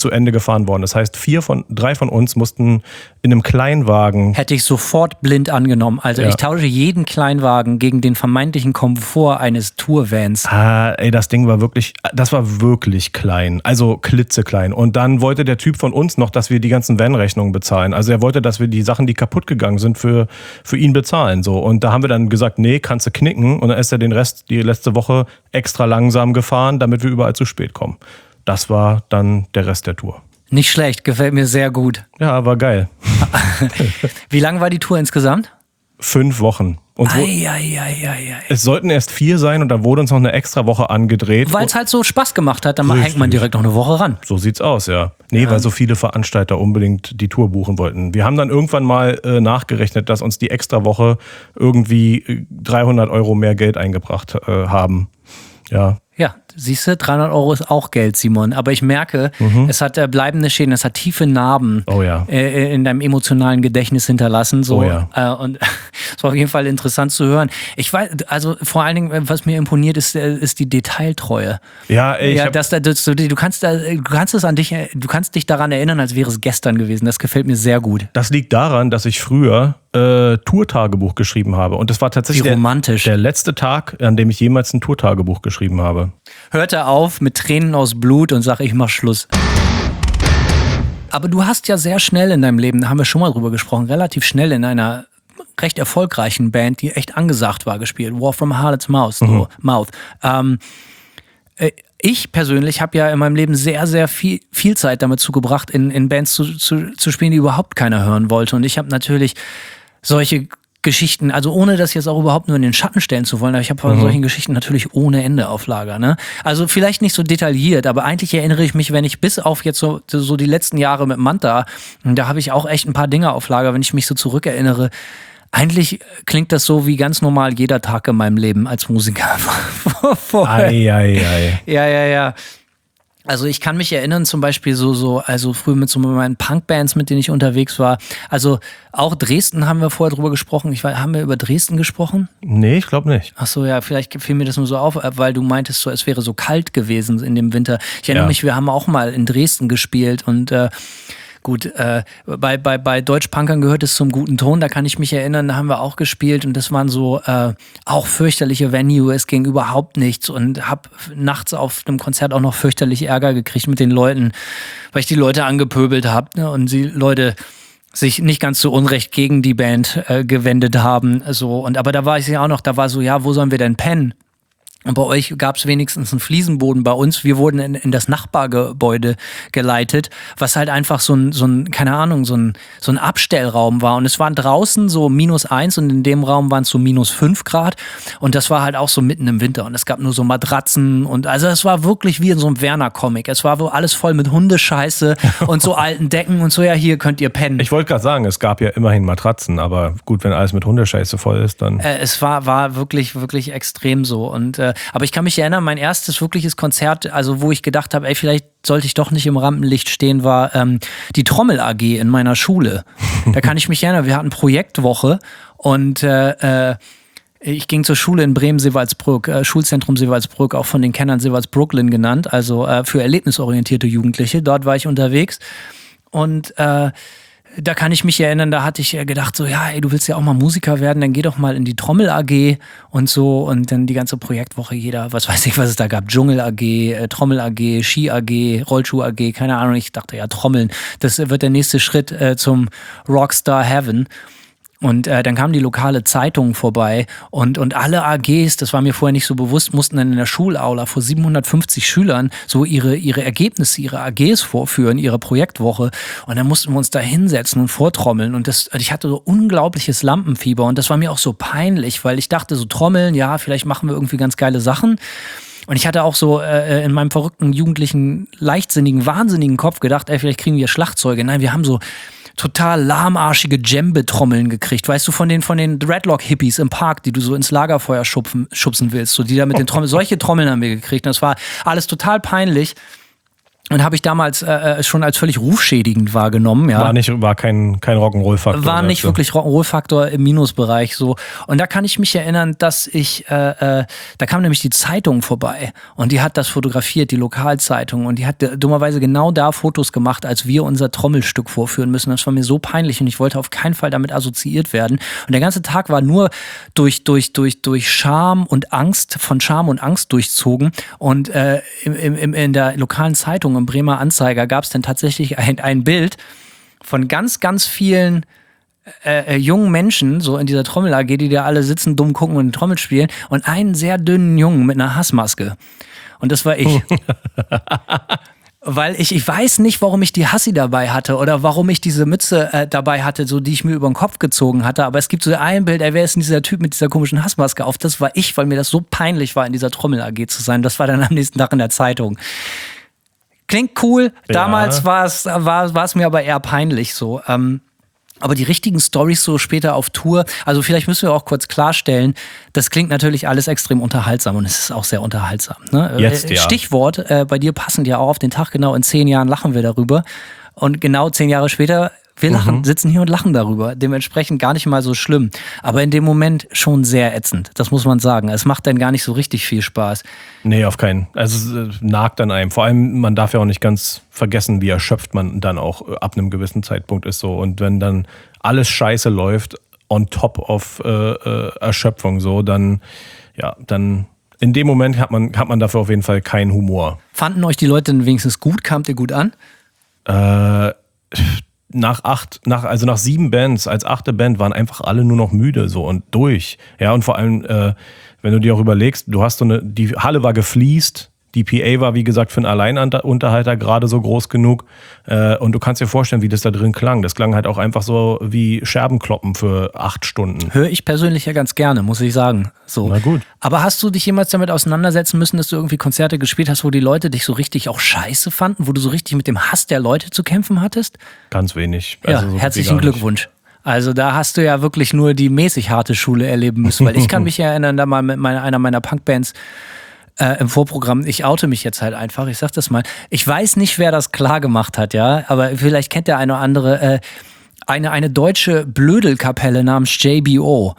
zu Ende gefahren worden. Das heißt, vier von, drei von uns mussten in einem Kleinwagen. Hätte ich sofort blind angenommen. Also Ja. ich tausche jeden Kleinwagen gegen den vermeintlichen Komfort eines Tourvans. Ah, ey, das Ding war wirklich, das war wirklich klein, also klitzeklein. Und dann wollte der Typ von uns noch, dass wir die ganzen Van-Rechnungen bezahlen. Also er wollte, dass wir die Sachen, die kaputt gegangen sind, für, für ihn bezahlen. So. Und da haben wir dann gesagt, nee, kannst du knicken. Und dann ist er den Rest, die letzte Woche extra langsam gefahren, damit wir überall zu spät kommen. Das war dann der Rest der Tour. Nicht schlecht, gefällt mir sehr gut. Ja, war geil. Wie lang war die Tour insgesamt? Fünf Wochen. Und wo, Eieieiei. es sollten erst vier sein und dann wurde uns noch eine extra Woche angedreht. Weil es halt so Spaß gemacht hat, dann Richtig. hängt man direkt noch eine Woche ran. So sieht's aus, ja. Nee, Ja. weil so viele Veranstalter unbedingt die Tour buchen wollten. Wir haben dann irgendwann mal äh, nachgerechnet, dass uns die extra Woche irgendwie äh, dreihundert Euro mehr Geld eingebracht äh, haben. Ja. Ja, siehst du, dreihundert Euro ist auch Geld, Simon. Aber ich merke, es hat äh, bleibende Schäden, es hat tiefe Narben Oh ja. äh, in deinem emotionalen Gedächtnis hinterlassen. So. Oh ja. Äh, und es war auf jeden Fall interessant zu hören. Ich weiß, also vor allen Dingen, was mir imponiert, ist, äh, ist die Detailtreue. Ja, ey, ich Ja, hab, das, das, du, du kannst da, du kannst es an dich, du kannst dich daran erinnern, als wäre es gestern gewesen. Das gefällt mir sehr gut. das liegt daran, dass ich früher äh, Tourtagebuch geschrieben habe. Und das war tatsächlich Wie romantisch. Der, der letzte Tag, an dem ich jemals ein Tourtagebuch geschrieben habe. Hörte auf mit Tränen aus Blut und sag, ich mach Schluss. Aber du hast ja sehr schnell in deinem Leben, da haben wir schon mal drüber gesprochen, relativ schnell in einer recht erfolgreichen Band, die echt angesagt war, gespielt. War from Harlot's Mouth. So, Mhm. Mouth. Ähm, äh, ich persönlich habe ja in meinem Leben sehr, sehr viel, viel Zeit damit zugebracht, in, in Bands zu, zu, zu spielen, die überhaupt keiner hören wollte. Und ich habe natürlich solche Geschichten, also ohne das jetzt auch überhaupt nur in den Schatten stellen zu wollen, aber ich habe von Mhm. solchen Geschichten natürlich ohne Ende auf Lager. Ne? Also vielleicht nicht so detailliert, aber eigentlich erinnere ich mich, wenn ich bis auf jetzt so, so die letzten Jahre mit Manta, da habe ich auch echt ein paar Dinge auf Lager, wenn ich mich so zurückerinnere. Eigentlich klingt das so wie ganz normal jeder Tag in meinem Leben als Musiker. Vorher. Ei, ei, ei. Ja, ja, ja. Also ich kann mich erinnern zum Beispiel so, so, also früher mit so meinen Punkbands, mit denen ich unterwegs war. Also auch Dresden haben wir vorher drüber gesprochen. Ich weiß, haben wir über Dresden gesprochen? Nee, ich glaube nicht. Ach so, ja, vielleicht fiel mir das nur so auf, weil du meintest so, es wäre so kalt gewesen in dem Winter. Ich erinnere Ja. mich, wir haben auch mal in Dresden gespielt und äh, gut, äh, bei, bei, bei Deutschpunkern gehört es zum guten Ton, da kann ich mich erinnern, da haben wir auch gespielt und das waren so äh, auch fürchterliche Venue, es ging überhaupt nichts und hab nachts auf einem Konzert auch noch fürchterlich Ärger gekriegt mit den Leuten, weil ich die Leute angepöbelt habe, ne, und die Leute sich nicht ganz so unrecht gegen die Band äh, gewendet haben. So. Und aber da war ich ja auch noch, da war so, ja, wo sollen wir denn pennen? Und bei euch gab es wenigstens einen Fliesenboden. Bei uns, wir wurden in, in das Nachbargebäude geleitet, was halt einfach so ein, so ein, keine Ahnung, so ein, so ein Abstellraum war. Und es waren draußen so minus eins und in dem Raum waren es so minus fünf Grad. Und das war halt auch so mitten im Winter. Und es gab nur so Matratzen und also es war wirklich wie in so einem Werner-Comic. Es war wohl alles voll mit Hundescheiße und so alten Decken und so, ja, hier könnt ihr pennen. Ich wollte gerade sagen, es gab ja immerhin Matratzen, aber gut, wenn alles mit Hundescheiße voll ist, dann. Äh, es war, war wirklich, wirklich extrem so. Und, äh, aber ich kann mich erinnern, mein erstes wirkliches Konzert, also wo ich gedacht habe, ey, vielleicht sollte ich doch nicht im Rampenlicht stehen, war ähm, die Trommel A G in meiner Schule. Da kann ich mich erinnern, wir hatten Projektwoche und äh, äh, ich ging zur Schule in Bremen-Seewaldsbrück, äh, Schulzentrum Seewaldsbrück, auch von den Kennern Seewalds-Brooklyn genannt, also äh, für erlebnisorientierte Jugendliche. Dort war ich unterwegs und äh, da kann ich mich erinnern, da hatte ich gedacht so, ja, ey, du willst ja auch mal Musiker werden, dann geh doch mal in die Trommel A G und so und dann die ganze Projektwoche jeder, was weiß ich, was es da gab, Dschungel A G, äh, Trommel A G, Ski A G, Rollschuh A G, keine Ahnung, ich dachte ja, Trommeln, das wird der nächste Schritt äh, zum Rockstar Heaven. Und äh, dann kam die lokale Zeitung vorbei und, und alle A Gs, das war mir vorher nicht so bewusst, mussten dann in der Schulaula vor siebenhundertfünfzig Schülern so ihre, ihre Ergebnisse, ihre A Gs vorführen, ihre Projektwoche. Und dann mussten wir uns da hinsetzen und vortrommeln. Und das, ich hatte so unglaubliches Lampenfieber und das war mir auch so peinlich, weil ich dachte, so Trommeln, ja, vielleicht machen wir irgendwie ganz geile Sachen. Und ich hatte auch so äh, in meinem verrückten, jugendlichen, leichtsinnigen, wahnsinnigen Kopf gedacht, ey, vielleicht kriegen wir Schlagzeuge. Nein, wir haben so total lahmarschige Djembe-Trommeln gekriegt. Weißt du, von den, von den Dreadlock-Hippies im Park, die du so ins Lagerfeuer schupfen, schubsen willst. So die da mit den Trommeln. Solche Trommeln haben wir gekriegt. Und das war alles total peinlich. Und habe ich damals äh, schon als völlig rufschädigend wahrgenommen. Ja. War nicht, war kein, kein Rock'n'Roll-Faktor. War nicht so. wirklich Rock'n'Roll-Faktor im Minusbereich so. Und da kann ich mich erinnern, dass ich, äh, äh, da kam nämlich die Zeitung vorbei und die hat das fotografiert, die Lokalzeitung, und die hat dummerweise genau da Fotos gemacht, als wir unser Trommelstück vorführen müssen. Das war mir so peinlich und ich wollte auf keinen Fall damit assoziiert werden. Und der ganze Tag war nur durch, durch, durch, durch Scham und Angst, von Scham und Angst durchzogen. Und äh, im, im, in der lokalen Zeitung im Bremer Anzeiger gab es dann tatsächlich ein, ein Bild von ganz, ganz vielen äh, äh, jungen Menschen, so in dieser Trommel-A G, die da alle sitzen, dumm gucken und Trommel spielen, und einen sehr dünnen Jungen mit einer Hassmaske. Und das war ich. Weil ich, ich weiß nicht, warum ich die Hassi dabei hatte oder warum ich diese Mütze äh, dabei hatte, so die ich mir über den Kopf gezogen hatte. Aber es gibt so ein Bild, ey, wer ist denn dieser Typ mit dieser komischen Hassmaske auf? Das war ich, weil mir das so peinlich war, in dieser Trommel-A G zu sein. Das war dann am nächsten Tag in der Zeitung. Klingt cool. Damals ja. war es war, war es mir aber eher peinlich so. Ähm, aber die richtigen Storys so später auf Tour, also vielleicht müssen wir auch kurz klarstellen, das klingt natürlich alles extrem unterhaltsam und es ist auch sehr unterhaltsam. Ne? Jetzt, ja. Stichwort, äh, bei dir passend ja auch auf den Tag genau, in zehn Jahren lachen wir darüber. Und genau zehn Jahre später, wir lachen, mhm. sitzen hier und lachen darüber. Dementsprechend gar nicht mal so schlimm. Aber in dem Moment schon sehr ätzend. Das muss man sagen. Es macht dann gar nicht so richtig viel Spaß. Nee, auf keinen. Also es nagt an einem. Vor allem, man darf ja auch nicht ganz vergessen, wie erschöpft man dann auch ab einem gewissen Zeitpunkt ist so. Und wenn dann alles scheiße läuft, on top of äh, äh, Erschöpfung so, dann, ja, dann in dem Moment hat man, hat man dafür auf jeden Fall keinen Humor. Fanden euch die Leute denn wenigstens gut? Kamt ihr gut an? Äh... Nach acht, nach, also nach sieben Bands, als achte Band waren einfach alle nur noch müde so und durch. Ja, und vor allem, äh, wenn du dir auch überlegst, du hast so eine, die Halle war gefliest, die P A war, wie gesagt, für einen Alleinunterhalter gerade so groß genug. Äh, und du kannst dir vorstellen, wie das da drin klang. Das klang halt auch einfach so wie Scherbenkloppen für acht Stunden. Höre ich persönlich ja ganz gerne, muss ich sagen. So. Na gut. Aber hast du dich jemals damit auseinandersetzen müssen, dass du irgendwie Konzerte gespielt hast, wo die Leute dich so richtig auch scheiße fanden, wo du so richtig mit dem Hass der Leute zu kämpfen hattest? Ganz wenig. Ja, also so herzlichen Glückwunsch. Also da hast du ja wirklich nur die mäßig harte Schule erleben müssen, weil ich kann mich erinnern, da mal mit meiner, einer meiner Punkbands Äh, im Vorprogramm, ich oute mich jetzt halt einfach, ich sag das mal, ich weiß nicht, wer das klar gemacht hat, ja, aber vielleicht kennt der eine oder andere, äh, eine, eine deutsche Blödelkapelle namens J B O.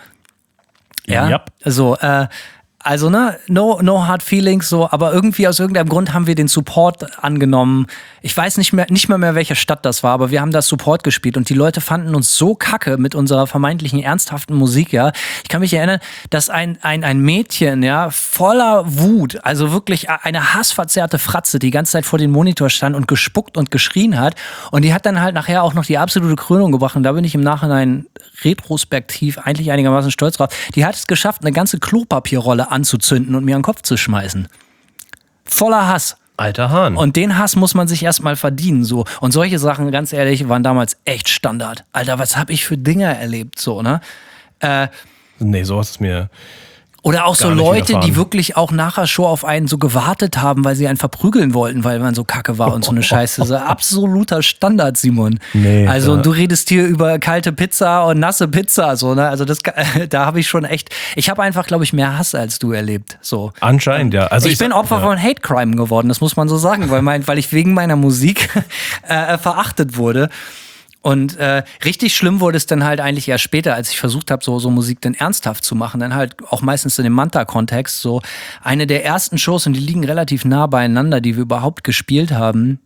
Ja, yep. so, äh, also, ne, no, no hard feelings, so, aber irgendwie aus irgendeinem Grund haben wir den Support angenommen. Ich weiß nicht mehr, nicht mehr mehr, welche Stadt das war, aber wir haben das Support gespielt und die Leute fanden uns so kacke mit unserer vermeintlichen ernsthaften Musik, ja. Ich kann mich erinnern, dass ein, ein, ein Mädchen, ja, voller Wut, also wirklich eine hassverzerrte Fratze, die ganze Zeit vor dem Monitor stand und gespuckt und geschrien hat, und die hat dann halt nachher auch noch die absolute Krönung gebracht, und da bin ich im Nachhinein retrospektiv eigentlich einigermaßen stolz drauf. Die hat es geschafft, eine ganze Klopapierrolle anzuzünden und mir an den Kopf zu schmeißen. Voller Hass. Alter Hahn. Und den Hass muss man sich erstmal verdienen, so. Und solche Sachen, ganz ehrlich, waren damals echt Standard. Alter, was hab ich für Dinge erlebt, so, ne? Äh, nee, sowas ist mir... Oder auch so Leute, die wirklich auch nach der Show auf einen so gewartet haben, weil sie einen verprügeln wollten, weil man so kacke war und so eine Scheiße. So absoluter Standard, Simon. Nee, also und du redest hier über kalte Pizza und nasse Pizza, so, ne? Also das, da habe ich schon echt, ich habe einfach, glaube ich, mehr Hass als du erlebt, so. Anscheinend, ja. Also ich, ich bin Opfer ja. von Hate Crime geworden, das muss man so sagen, weil mein, weil ich wegen meiner Musik äh, verachtet wurde. Und äh, richtig schlimm wurde es dann halt eigentlich erst später, als ich versucht habe, so, so Musik dann ernsthaft zu machen. Dann halt auch meistens in dem Manta-Kontext. So eine der ersten Shows, und die liegen relativ nah beieinander, die wir überhaupt gespielt haben,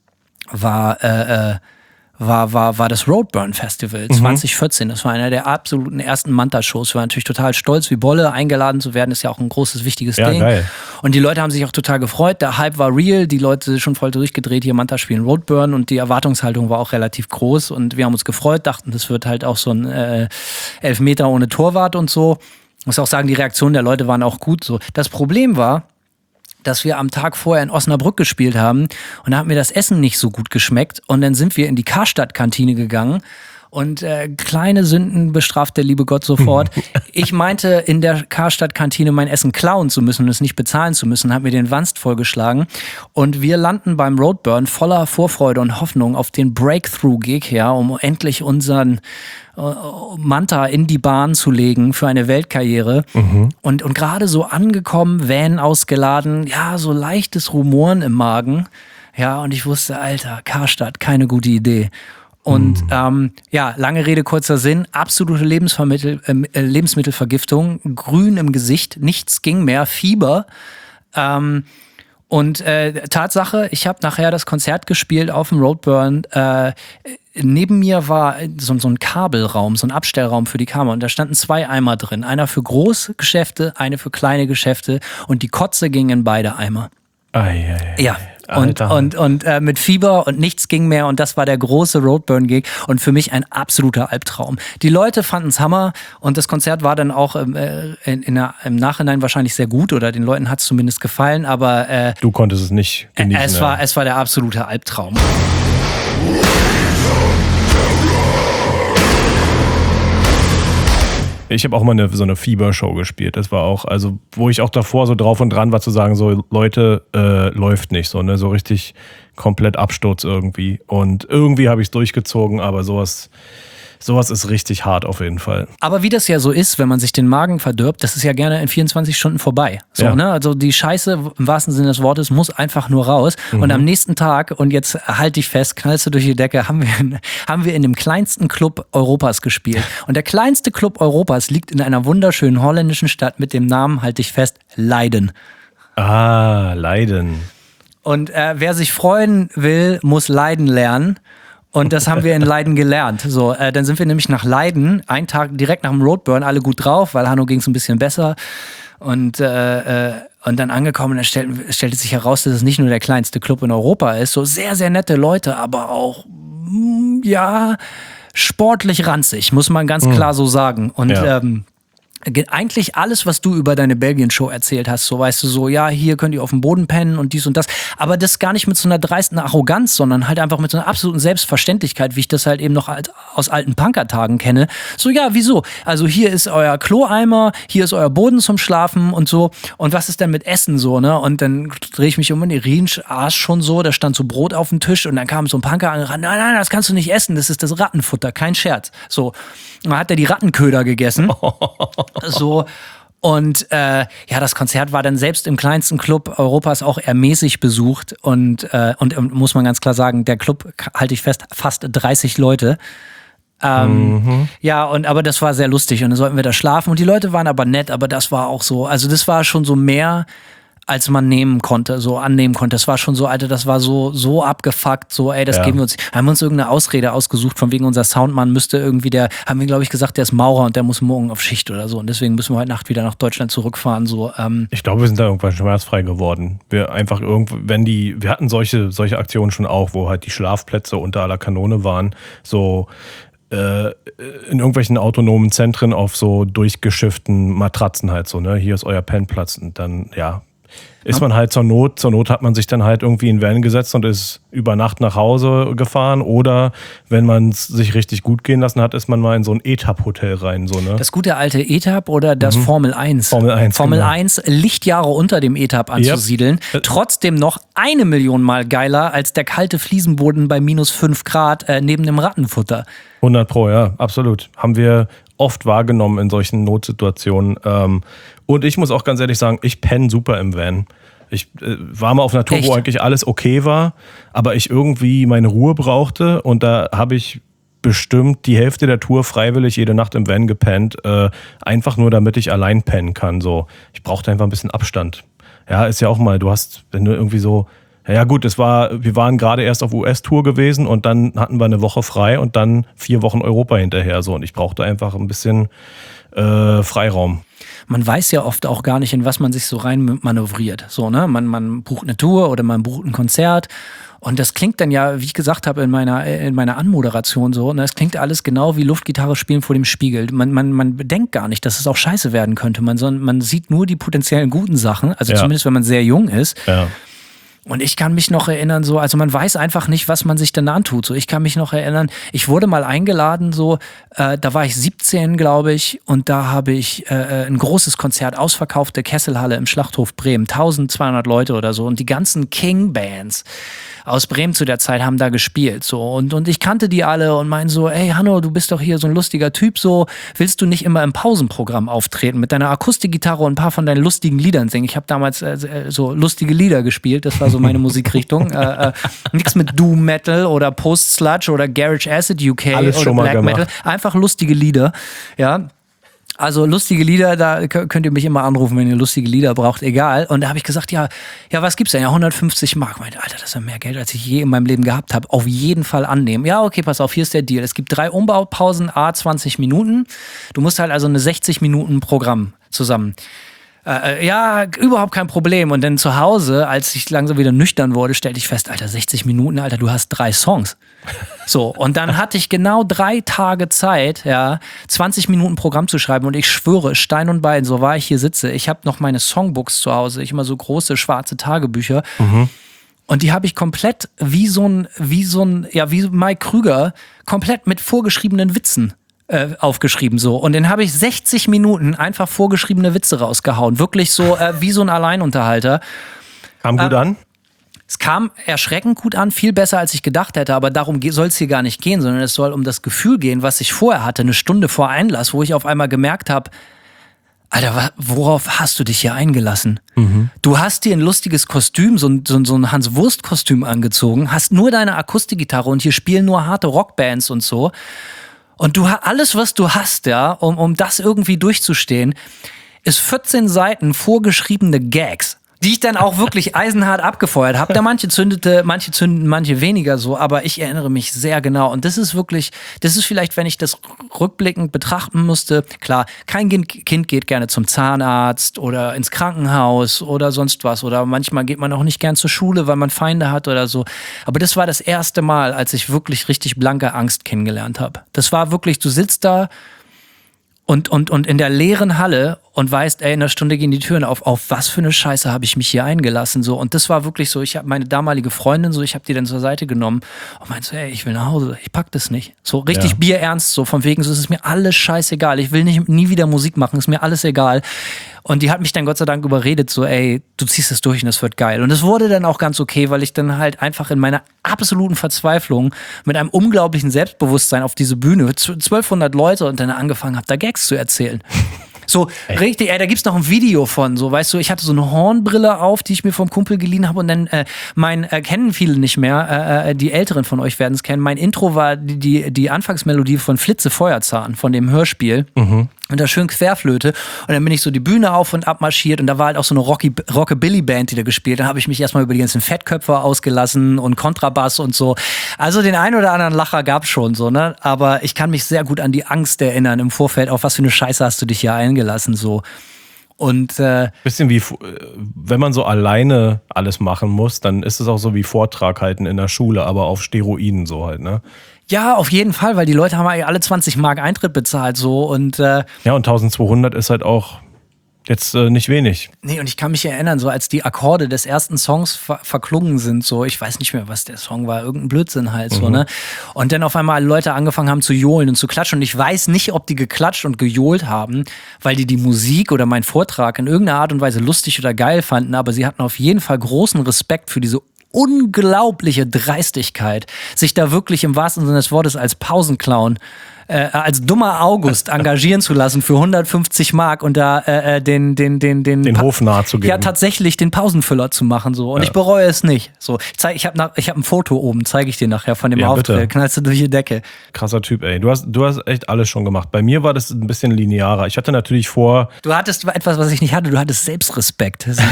war äh, äh, war, war, war das Roadburn Festival zwanzig vierzehn. Das war einer der absoluten ersten Manta-Shows. Wir waren natürlich total stolz, wie Bolle eingeladen zu werden. Ist ja auch ein großes, wichtiges ja, Ding. Geil. Und die Leute haben sich auch total gefreut. Der Hype war real. Die Leute sind schon voll durchgedreht, hier Manta spielen Roadburn. Und die Erwartungshaltung war auch relativ groß. Und wir haben uns gefreut, dachten, das wird halt auch so ein äh, Elfmeter ohne Torwart und so. Ich muss auch sagen, die Reaktionen der Leute waren auch gut. So. Das Problem war, dass wir am Tag vorher in Osnabrück gespielt haben, und da hat mir das Essen nicht so gut geschmeckt, und dann sind wir in die Karstadt-Kantine gegangen, und äh, kleine Sünden bestraft der liebe Gott sofort. Ich meinte, in der Karstadt-Kantine mein Essen klauen zu müssen und es nicht bezahlen zu müssen, hat mir den Wanst vollgeschlagen, und wir landen beim Roadburn voller Vorfreude und Hoffnung auf den Breakthrough-Gig, ja, um endlich unseren Manta in die Bahn zu legen für eine Weltkarriere. Mhm. Und, und gerade so angekommen, Van ausgeladen, ja, so leichtes Rumoren im Magen. Ja, und ich wusste, Alter, Karstadt, keine gute Idee. Und mm. ähm, ja, lange Rede, kurzer Sinn, absolute Lebensvermittel, äh, Lebensmittelvergiftung, grün im Gesicht, nichts ging mehr, Fieber. Ähm, und äh, Tatsache, ich habe nachher das Konzert gespielt auf dem Roadburn. Äh, neben mir war so, so ein Kabelraum, so ein Abstellraum für die Kamera. Und da standen zwei Eimer drin. Einer für große Geschäfte, eine für kleine Geschäfte. Und die Kotze ging in beide Eimer. Ei, ei, ei. Ja. Und, und, und äh, mit Fieber und nichts ging mehr und das war der große Roadburn-Gig und für mich ein absoluter Albtraum. Die Leute fanden es Hammer und das Konzert war dann auch äh, in, in der, im Nachhinein wahrscheinlich sehr gut oder den Leuten hat es zumindest gefallen, aber äh, du konntest es nicht genießen. Äh, es, war, es war der absolute Albtraum. Ich habe auch mal eine, so eine Fiebershow gespielt. Das war auch, also wo ich auch davor so drauf und dran war zu sagen, so Leute, äh, läuft nicht so, ne, so richtig komplett Absturz irgendwie. Und irgendwie habe ich es durchgezogen, aber sowas, sowas ist richtig hart auf jeden Fall. Aber wie das ja so ist, wenn man sich den Magen verdirbt, das ist ja gerne in vierundzwanzig Stunden vorbei. So, ja. ne? Also die Scheiße im wahrsten Sinne des Wortes muss einfach nur raus. Mhm. Und am nächsten Tag, und jetzt halt dich fest, knallst du durch die Decke, haben wir, haben wir in dem kleinsten Club Europas gespielt. Und der kleinste Club Europas liegt in einer wunderschönen holländischen Stadt mit dem Namen, halt dich fest, Leiden. Ah, Leiden. Und äh, wer sich freuen will, muss Leiden lernen. Und das haben wir in Leiden gelernt. So, äh, dann sind wir nämlich nach Leiden, einen Tag direkt nach dem Roadburn, alle gut drauf, weil Hanno ging es ein bisschen besser. Und, äh, äh, und dann angekommen, dann stellt, stellte sich heraus, dass es nicht nur der kleinste Club in Europa ist. So sehr, sehr nette Leute, aber auch, mh, ja, sportlich ranzig, muss man ganz klar so sagen. Und ja. ähm, eigentlich alles, was du über deine Belgien-Show erzählt hast, so weißt du so, ja, hier könnt ihr auf dem Boden pennen und dies und das, aber das gar nicht mit so einer dreisten Arroganz, sondern halt einfach mit so einer absoluten Selbstverständlichkeit, wie ich das halt eben noch halt aus alten Punkertagen kenne. So, ja, wieso? Also hier ist euer Kloeimer, hier ist euer Boden zum Schlafen und so und was ist denn mit Essen so, ne? Und dann drehe ich mich um und die Rien aß schon so, da stand so Brot auf dem Tisch und dann kam so ein Punker angerannt, nein, nein, das kannst du nicht essen, das ist das Rattenfutter, kein Scherz. So, dann hat er die Rattenköder gegessen. So, und äh, ja, das Konzert war dann selbst im kleinsten Club Europas auch eher mäßig besucht und, äh, und, und muss man ganz klar sagen, der Club, halte ich fest, fast dreißig Leute. Ähm, mhm. Ja, und aber das war sehr lustig und dann sollten wir da schlafen und die Leute waren aber nett, aber das war auch so, also das war schon so mehr, als man nehmen konnte, so annehmen konnte. Das war schon so, Alter, das war so so abgefuckt, so, ey, das ja. geben wir uns. Haben wir uns irgendeine Ausrede ausgesucht, von wegen unser Soundmann müsste irgendwie, der, haben wir, glaube ich, gesagt, der ist Maurer und der muss morgen auf Schicht oder so. Und deswegen müssen wir heute Nacht wieder nach Deutschland zurückfahren. So, ähm. Ich glaube, wir sind da irgendwann schmerzfrei geworden. Wir einfach irgendwo, wenn die, wir hatten solche, solche Aktionen schon auch, wo halt die Schlafplätze unter aller Kanone waren, so äh, in irgendwelchen autonomen Zentren auf so durchgeschifften Matratzen halt so, ne? Hier ist euer Pennplatz und dann, ja, ist man halt zur Not, zur Not hat man sich dann halt irgendwie in den Van gesetzt und ist über Nacht nach Hause gefahren oder wenn man es sich richtig gut gehen lassen hat, ist man mal in so ein E T A P-Hotel rein. So, ne? Das gute alte E T A P oder das mhm. Formel eins? Formel eins. Formel genau. eins, Lichtjahre unter dem E T A P anzusiedeln. Yep. Trotzdem noch eine Million Mal geiler als der kalte Fliesenboden bei minus fünf Grad äh, neben dem Rattenfutter. hundert Pro, ja, absolut. Haben wir oft wahrgenommen in solchen Notsituationen. Ähm, und ich muss auch ganz ehrlich sagen, ich penne super im Van. Ich äh, war mal auf einer Tour, Echt? wo eigentlich alles okay war, aber ich irgendwie meine Ruhe brauchte und da habe ich bestimmt die Hälfte der Tour freiwillig jede Nacht im Van gepennt, äh, einfach nur damit ich allein pennen kann. So, ich brauchte einfach ein bisschen Abstand. Ja, ist ja auch mal, du hast, wenn du irgendwie so, ja gut, es war, wir waren gerade erst auf U S-Tour gewesen und dann hatten wir eine Woche frei und dann vier Wochen Europa hinterher so und ich brauchte einfach ein bisschen äh, Freiraum. Man weiß ja oft auch gar nicht, in was man sich so rein manövriert. So, ne? Man, man bucht eine Tour oder man bucht ein Konzert. Und das klingt dann ja, wie ich gesagt habe in meiner, in meiner Anmoderation so, ne? Das klingt alles genau wie Luftgitarre spielen vor dem Spiegel. Man, man, man bedenkt gar nicht, dass es auch scheiße werden könnte. Man, man sieht nur die potenziellen guten Sachen, also ja. zumindest wenn man sehr jung ist. Ja. Und ich kann mich noch erinnern, so, also man weiß einfach nicht, was man sich dann antut. So, ich kann mich noch erinnern, ich wurde mal eingeladen, so, äh, da war ich siebzehn, glaube ich, und da habe ich äh, ein großes Konzert, ausverkaufte Kesselhalle im Schlachthof Bremen, zwölfhundert Leute oder so, und die ganzen King-Bands aus Bremen zu der Zeit haben da gespielt, so, und, und ich kannte die alle und meinen so, ey, Hanno, du bist doch hier so ein lustiger Typ, so, willst du nicht immer im Pausenprogramm auftreten, mit deiner Akustikgitarre und ein paar von deinen lustigen Liedern singen? Ich habe damals äh, so lustige Lieder gespielt, das war so so meine Musikrichtung. äh, äh, Nichts mit Doom Metal oder Post Sludge oder Garage Acid U K Alles oder schon mal Black gemacht. Metal. Einfach lustige Lieder, ja. Also lustige Lieder, da könnt ihr mich immer anrufen, wenn ihr lustige Lieder braucht, egal. Und da habe ich gesagt, ja, ja, was gibt's denn? Ja, hundertfünfzig Mark. Ich meinte, Alter, das ist ja mehr Geld, als ich je in meinem Leben gehabt habe. Auf jeden Fall annehmen. Ja, okay, pass auf, hier ist der Deal. Es gibt drei Umbaupausen, a zwanzig Minuten. Du musst halt also eine sechzig Minuten Programm zusammen. Äh, ja, überhaupt kein Problem. Und dann zu Hause, als ich langsam wieder nüchtern wurde, stellte ich fest, Alter, sechzig Minuten, Alter, du hast drei Songs. So, und dann hatte ich genau drei Tage Zeit, ja, zwanzig Minuten Programm zu schreiben. Und ich schwöre, Stein und Bein, so wahr ich hier sitze, ich habe noch meine Songbooks zu Hause, ich immer so große schwarze Tagebücher. Mhm. Und die habe ich komplett wie so ein, wie so ein, ja, wie Mike Krüger, komplett mit vorgeschriebenen Witzen äh, aufgeschrieben so. Und dann habe ich sechzig Minuten einfach vorgeschriebene Witze rausgehauen. Wirklich so äh, wie so ein Alleinunterhalter. Kam gut äh, an? Es kam erschreckend gut an, viel besser als ich gedacht hätte, aber darum soll es hier gar nicht gehen, sondern es soll um das Gefühl gehen, was ich vorher hatte, eine Stunde vor Einlass, wo ich auf einmal gemerkt habe, Alter, worauf hast du dich hier eingelassen? Mhm. Du hast dir ein lustiges Kostüm, so ein, so ein, so ein Hans-Wurst-Kostüm angezogen, hast nur deine Akustikgitarre und hier spielen nur harte Rockbands und so. Und du alles, was du hast, ja, um, um das irgendwie durchzustehen, ist vierzehn Seiten vorgeschriebene Gags, die ich dann auch wirklich eisenhart abgefeuert habe. Da manche zündete, manche zünden, manche weniger so, aber ich erinnere mich sehr genau. Und das ist wirklich, das ist vielleicht, wenn ich das rückblickend betrachten müsste, klar, kein Kind geht gerne zum Zahnarzt oder ins Krankenhaus oder sonst was. Oder manchmal geht man auch nicht gern zur Schule, weil man Feinde hat oder so. Aber das war das erste Mal, als ich wirklich richtig blanke Angst kennengelernt habe. Das war wirklich, du sitzt da Und, und, und in der leeren Halle und weißt, ey, in einer Stunde gehen die Türen auf. Auf was für eine Scheiße habe ich mich hier eingelassen? So. Und das war wirklich so, ich habe meine damalige Freundin so, ich habe die dann zur Seite genommen und meinte so, ey, ich will nach Hause, ich pack das nicht. So richtig ja. bierernst, so von wegen, so es ist mir alles scheißegal. Ich will nicht, nie wieder Musik machen, ist mir alles egal. Und die hat mich dann Gott sei Dank überredet, so, ey, du ziehst das durch und das wird geil. Und es wurde dann auch ganz okay, weil ich dann halt einfach in meiner absoluten Verzweiflung mit einem unglaublichen Selbstbewusstsein auf diese Bühne, zwölfhundert Leute, und dann angefangen habe, da Gags zu erzählen. So, echt? Richtig, ey, da gibt's noch ein Video von, so, weißt du, ich hatte so eine Hornbrille auf, die ich mir vom Kumpel geliehen habe und dann, äh, mein, äh, kennen viele nicht mehr, äh, die Älteren von euch werden es kennen, mein Intro war die, die, die Anfangsmelodie von Flitze Feuerzahn, von dem Hörspiel. Mhm. Und da schön Querflöte. Und dann bin ich so die Bühne auf und ab marschiert und da war halt auch so eine Rocky, Rockabilly-Band, die da gespielt. Dann habe ich mich erstmal über die ganzen Fettköpfe ausgelassen und Kontrabass und so. Also den einen oder anderen Lacher gab's schon so, ne? Aber ich kann mich sehr gut an die Angst erinnern im Vorfeld, auf was für eine Scheiße hast du dich hier eingelassen, so. Und äh, bisschen wie, wenn man so alleine alles machen muss, dann ist es auch so wie Vortrag halten in der Schule, aber auf Steroiden so halt, ne? Ja, auf jeden Fall, weil die Leute haben alle zwanzig Mark Eintritt bezahlt so und äh, ja, und eintausendzweihundert ist halt auch jetzt äh, nicht wenig. Nee, und ich kann mich erinnern, so als die Akkorde des ersten Songs ver- verklungen sind, so, ich weiß nicht mehr, was der Song war, irgendein Blödsinn halt, mhm. so, ne? Und dann auf einmal alle Leute angefangen haben zu johlen und zu klatschen und ich weiß nicht, ob die geklatscht und gejohlt haben, weil die die Musik oder meinen Vortrag in irgendeiner Art und Weise lustig oder geil fanden, aber sie hatten auf jeden Fall großen Respekt für diese unglaubliche Dreistigkeit, sich da wirklich im wahrsten Sinne des Wortes als Pausenclown, äh, als dummer August engagieren zu lassen für hundertfünfzig Mark und da äh, den den den den den Hof nahe zu geben. Ja, tatsächlich den Pausenfüller zu machen so und ja. Ich bereue es nicht. So, ich zeig, ich habe ich habe ein Foto oben, zeige ich dir nachher von dem ja, Auftritt. Bitte. Knallst du durch die Decke. Krasser Typ, ey. Du hast du hast echt alles schon gemacht. Bei mir war das ein bisschen linearer. Ich hatte natürlich vor. Du hattest etwas, was ich nicht hatte. Du hattest Selbstrespekt, Simon.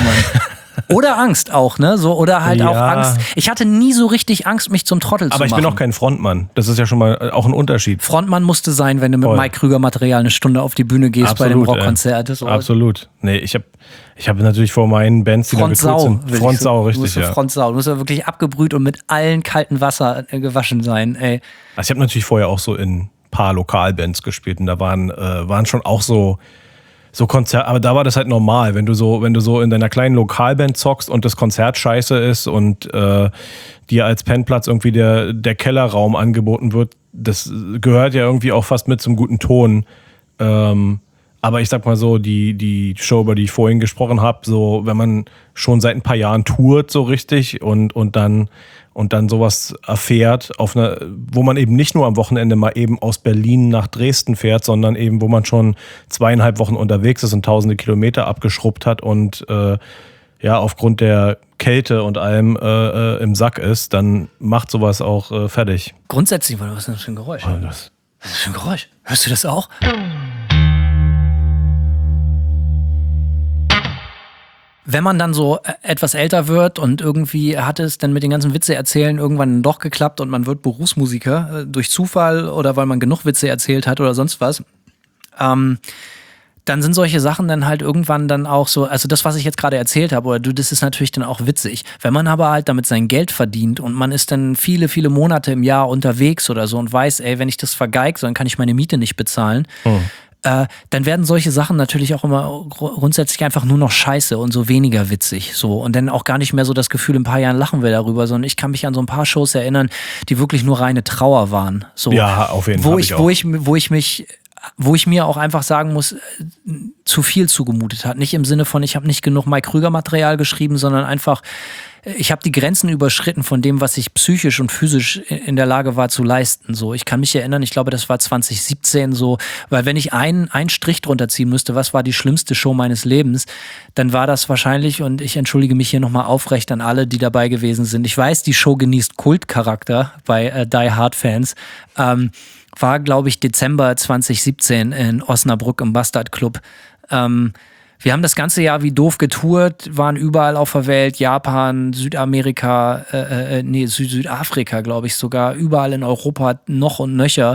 Oder Angst auch, ne? So, oder halt ja. auch Angst. Ich hatte nie so richtig Angst, mich zum Trottel zu machen. Aber ich bin auch kein Frontmann. Das ist ja schon mal auch ein Unterschied. Frontmann musste sein, wenn du mit Voll. Mike Krüger Material eine Stunde auf die Bühne gehst Absolut, bei dem Rockkonzert. So. Absolut. Nee, ich habe ich hab natürlich vor meinen Bands, die Frontsau, da sind. Frontsau, richtig, du musst ja. Frontsau. Du musst ja wirklich abgebrüht und mit allen kalten Wasser gewaschen sein, ey. Also ich habe natürlich vorher auch so in ein paar Lokalbands gespielt und da waren, äh, waren schon auch so So Konzert, aber da war das halt normal, wenn du so, wenn du so in deiner kleinen Lokalband zockst und das Konzert scheiße ist und äh, dir als Pennplatz irgendwie der, der Kellerraum angeboten wird, das gehört ja irgendwie auch fast mit zum guten Ton. Ähm, aber ich sag mal so, die, die Show, über die ich vorhin gesprochen habe, so, wenn man schon seit ein paar Jahren tourt so richtig und, und dann und dann sowas erfährt, auf einer, wo man eben nicht nur am Wochenende mal eben aus Berlin nach Dresden fährt, sondern eben, wo man schon zweieinhalb Wochen unterwegs ist und tausende Kilometer abgeschrubbt hat und äh, ja, aufgrund der Kälte und allem äh, äh, im Sack ist, dann macht sowas auch äh, fertig. Grundsätzlich, was ist das für ein Geräusch? Oh, das Was ist das für ein Geräusch? Hörst du das auch? Wenn man dann so etwas älter wird und irgendwie hat es dann mit den ganzen Witze erzählen irgendwann doch geklappt und man wird Berufsmusiker äh, durch Zufall oder weil man genug Witze erzählt hat oder sonst was, ähm, dann sind solche Sachen dann halt irgendwann dann auch so, also das, was ich jetzt gerade erzählt habe, oder du, das ist natürlich dann auch witzig. Wenn man aber halt damit sein Geld verdient und man ist dann viele, viele Monate im Jahr unterwegs oder so und weiß, ey, wenn ich das vergeige, dann kann ich meine Miete nicht bezahlen, oh. Äh, dann werden solche Sachen natürlich auch immer grundsätzlich einfach nur noch scheiße und so weniger witzig. So. Und dann auch gar nicht mehr so das Gefühl, in ein paar Jahren lachen wir darüber, sondern ich kann mich an so ein paar Shows erinnern, die wirklich nur reine Trauer waren. So. Ja, auf jeden Fall. Wo Fall. ich, ich wo ich, wo ich mich, wo ich mir auch einfach sagen muss, zu viel zugemutet hat. Nicht im Sinne von, ich habe nicht genug Mike Krüger-Material geschrieben, sondern einfach, ich habe die Grenzen überschritten von dem, was ich psychisch und physisch in der Lage war zu leisten. So, ich kann mich erinnern, ich glaube, das war zwanzig siebzehn so, weil wenn ich einen, einen Strich drunter ziehen müsste, was war die schlimmste Show meines Lebens, dann war das wahrscheinlich, und ich entschuldige mich hier nochmal aufrecht an alle, die dabei gewesen sind. Ich weiß, die Show genießt Kultcharakter bei äh, Die Hard Fans. Ähm, war, glaube ich, Dezember zwanzig siebzehn in Osnabrück im Bastard Club. Ähm, Wir haben das ganze Jahr wie doof getourt, waren überall auf der Welt, Japan, Südamerika, äh, äh, nee, Süd Südafrika, glaube ich sogar, überall in Europa noch und nöcher.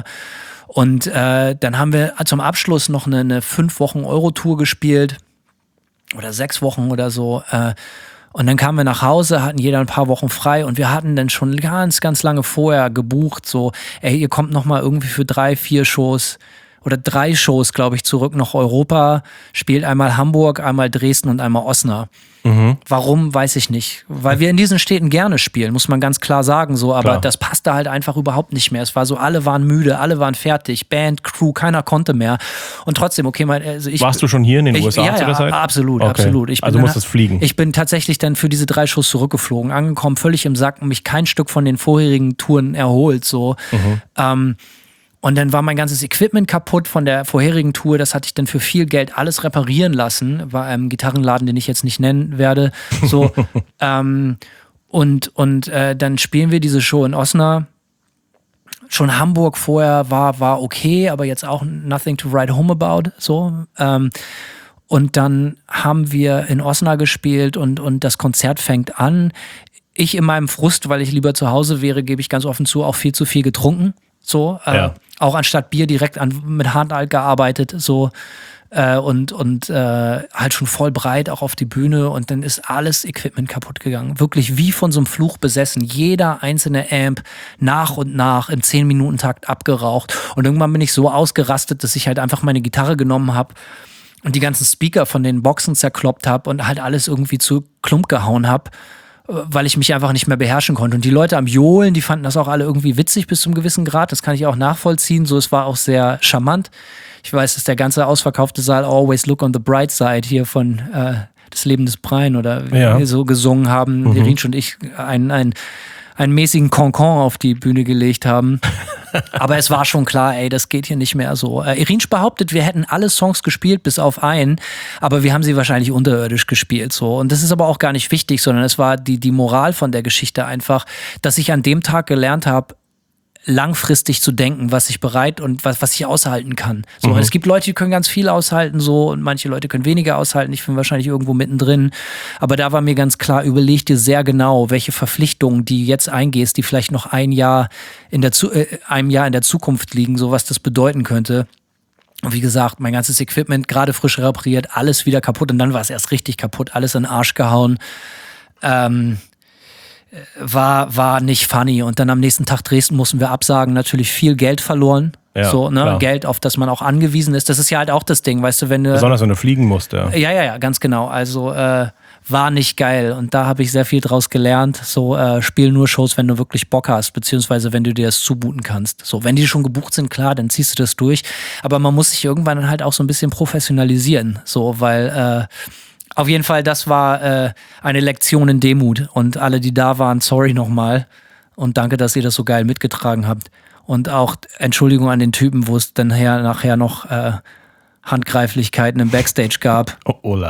Und äh, dann haben wir zum Abschluss noch eine, eine fünf Wochen Euro-Tour gespielt oder sechs Wochen oder so. Äh, und dann kamen wir nach Hause, hatten jeder ein paar Wochen frei und wir hatten dann schon ganz, ganz lange vorher gebucht, so, ey, ihr kommt noch mal irgendwie für drei, vier Shows oder drei Shows, glaube ich, zurück nach Europa, spielt einmal Hamburg, einmal Dresden und einmal Osnabrück. Mhm. Warum, weiß ich nicht. Weil wir in diesen Städten gerne spielen, muss man ganz klar sagen, so, aber klar. Das passte halt einfach überhaupt nicht mehr. Es war so, alle waren müde, alle waren fertig, Band, Crew, keiner konnte mehr. Und trotzdem, okay, mein, also ich... Warst du schon hier in den ich, U S A ja, zu der Zeit? Ja, absolut, okay. absolut. Ich also bin musstest dann, fliegen. Ich bin tatsächlich dann für diese drei Shows zurückgeflogen, angekommen, völlig im Sack, mich kein Stück von den vorherigen Touren erholt, so. Mhm. Ähm, Und dann war mein ganzes Equipment kaputt von der vorherigen Tour. Das hatte ich dann für viel Geld alles reparieren lassen. War ein Gitarrenladen, den ich jetzt nicht nennen werde. So, ähm, und und äh, dann spielen wir diese Show in Osnabrück. Schon Hamburg vorher war, war okay, aber jetzt auch nothing to write home about. So. Ähm, und dann haben wir in Osnabrück gespielt und, und das Konzert fängt an. Ich in meinem Frust, weil ich lieber zu Hause wäre, gebe ich ganz offen zu, auch viel zu viel getrunken. So, äh, ja. Auch anstatt Bier direkt an, mit Hartalk gearbeitet, so äh, und, und äh, halt schon voll breit auch auf die Bühne und dann ist alles Equipment kaputt gegangen. Wirklich wie von so einem Fluch besessen. Jeder einzelne Amp nach und nach im zehn Minuten Takt abgeraucht und irgendwann bin ich so ausgerastet, dass ich halt einfach meine Gitarre genommen habe und die ganzen Speaker von den Boxen zerkloppt habe und halt alles irgendwie zu Klump gehauen habe, weil ich mich einfach nicht mehr beherrschen konnte. Und die Leute am Johlen, die fanden das auch alle irgendwie witzig bis zum gewissen Grad. Das kann ich auch nachvollziehen. So, es war auch sehr charmant. Ich weiß, dass der ganze ausverkaufte Saal Always Look on the Bright Side hier von äh, Das Leben des Brian oder ja. wir so gesungen haben. Mhm. Irinsch und ich einen, einen, einen mäßigen Concon auf die Bühne gelegt haben. Aber es war schon klar, ey, das geht hier nicht mehr so. Äh, Irinsch behauptet, wir hätten alle Songs gespielt, bis auf einen, aber wir haben sie wahrscheinlich unterirdisch gespielt. So. Und das ist aber auch gar nicht wichtig, sondern es war die, die Moral von der Geschichte einfach, dass ich an dem Tag gelernt habe, langfristig zu denken, was ich bereit und was, was ich aushalten kann. So, mhm. Es gibt Leute, die können ganz viel aushalten, so, und manche Leute können weniger aushalten. Ich bin wahrscheinlich irgendwo mittendrin. Aber da war mir ganz klar, überleg dir sehr genau, welche Verpflichtungen, die jetzt eingehst, die vielleicht noch ein Jahr in der zu- äh, einem Jahr in der Zukunft liegen, so was das bedeuten könnte. Und wie gesagt, mein ganzes Equipment gerade frisch repariert, alles wieder kaputt und dann war es erst richtig kaputt, alles in den Arsch gehauen. Ähm, War, war nicht funny. Und dann am nächsten Tag Dresden mussten wir absagen, natürlich viel Geld verloren. Ja, so, ne? klar. Geld, auf das man auch angewiesen ist. Das ist ja halt auch das Ding, weißt du, wenn du. Besonders wenn du fliegen musst, ja. Ja, ja, ja, ganz genau. Also äh, war nicht geil. Und da habe ich sehr viel draus gelernt. So, äh, spiel nur Shows, wenn du wirklich Bock hast, beziehungsweise wenn du dir das zumuten kannst. So, wenn die schon gebucht sind, klar, dann ziehst du das durch. Aber man muss sich irgendwann dann halt auch so ein bisschen professionalisieren. So, weil äh, auf jeden Fall, das war äh, eine Lektion in Demut. Und alle, die da waren, sorry nochmal. Und danke, dass ihr das so geil mitgetragen habt. Und auch Entschuldigung an den Typen, wo es dann her, nachher noch äh, Handgreiflichkeiten im Backstage gab. Oh, oh lala.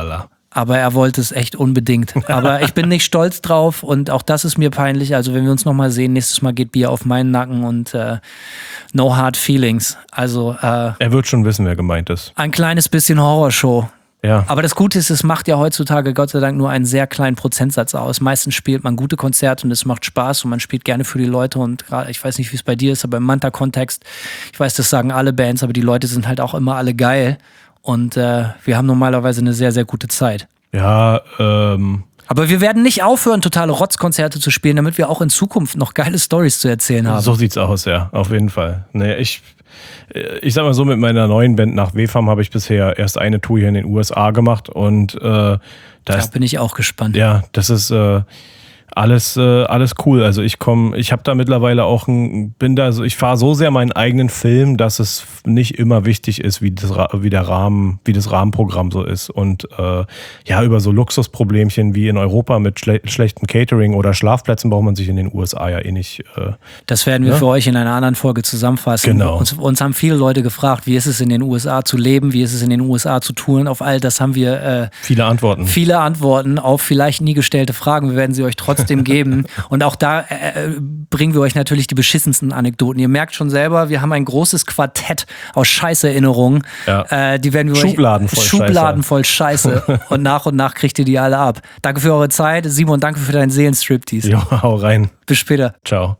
aber er wollte es echt unbedingt. Aber ich bin nicht stolz drauf und auch das ist mir peinlich. Also wenn wir uns nochmal sehen, nächstes Mal geht Bier auf meinen Nacken und äh, no hard feelings. Also äh, er wird schon wissen, wer gemeint ist. Ein kleines bisschen Horrorshow. Ja. Aber das Gute ist, es macht ja heutzutage Gott sei Dank nur einen sehr kleinen Prozentsatz aus. Meistens spielt man gute Konzerte und es macht Spaß und man spielt gerne für die Leute und gerade, ich weiß nicht, wie es bei dir ist, aber im Manta-Kontext, ich weiß, das sagen alle Bands, aber die Leute sind halt auch immer alle geil und äh, wir haben normalerweise eine sehr, sehr gute Zeit. Ja, ähm... Aber wir werden nicht aufhören, totale Rotzkonzerte zu spielen, damit wir auch in Zukunft noch geile Storys zu erzählen haben. So sieht's aus, ja, auf jeden Fall. Nee, ich... Ich sag mal so, mit meiner neuen Band nach W F A M habe ich bisher erst eine Tour hier in den U S A gemacht und äh, da da ist, bin ich auch gespannt. Ja, das ist äh, alles äh, alles cool. Also ich komme, ich habe da mittlerweile auch ein, bin da so, ich fahre so sehr meinen eigenen Film, dass es nicht immer wichtig ist, wie das wie der Rahmen, wie das Rahmenprogramm so ist und äh, ja, über so Luxusproblemchen wie in Europa mit schle schlechtem Catering oder Schlafplätzen braucht man sich in den U S A ja eh nicht. Äh, das werden wir ja? für euch in einer anderen Folge zusammenfassen. Genau. Uns, uns haben viele Leute gefragt, wie ist es in den U S A zu leben, wie ist es in den U S A zu touren. Auf all das haben wir äh, viele Antworten. Viele Antworten auf vielleicht nie gestellte Fragen. Wir werden sie euch trotzdem geben. Und auch da äh, bringen wir euch natürlich die beschissensten Anekdoten. Ihr merkt schon selber, wir haben ein großes Quartett aus Scheißerinnerungen. Ja. Äh, die werden wir Schubladen euch voll Schubladen Scheiße. voll Scheiße. Und nach und nach kriegt ihr die alle ab. Danke für eure Zeit. Simon, danke für deinen Seelenstriptease. Jo, hau rein. Bis später. Ciao.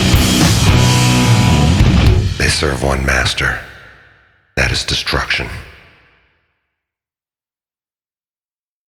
They serve one master. That is destruction.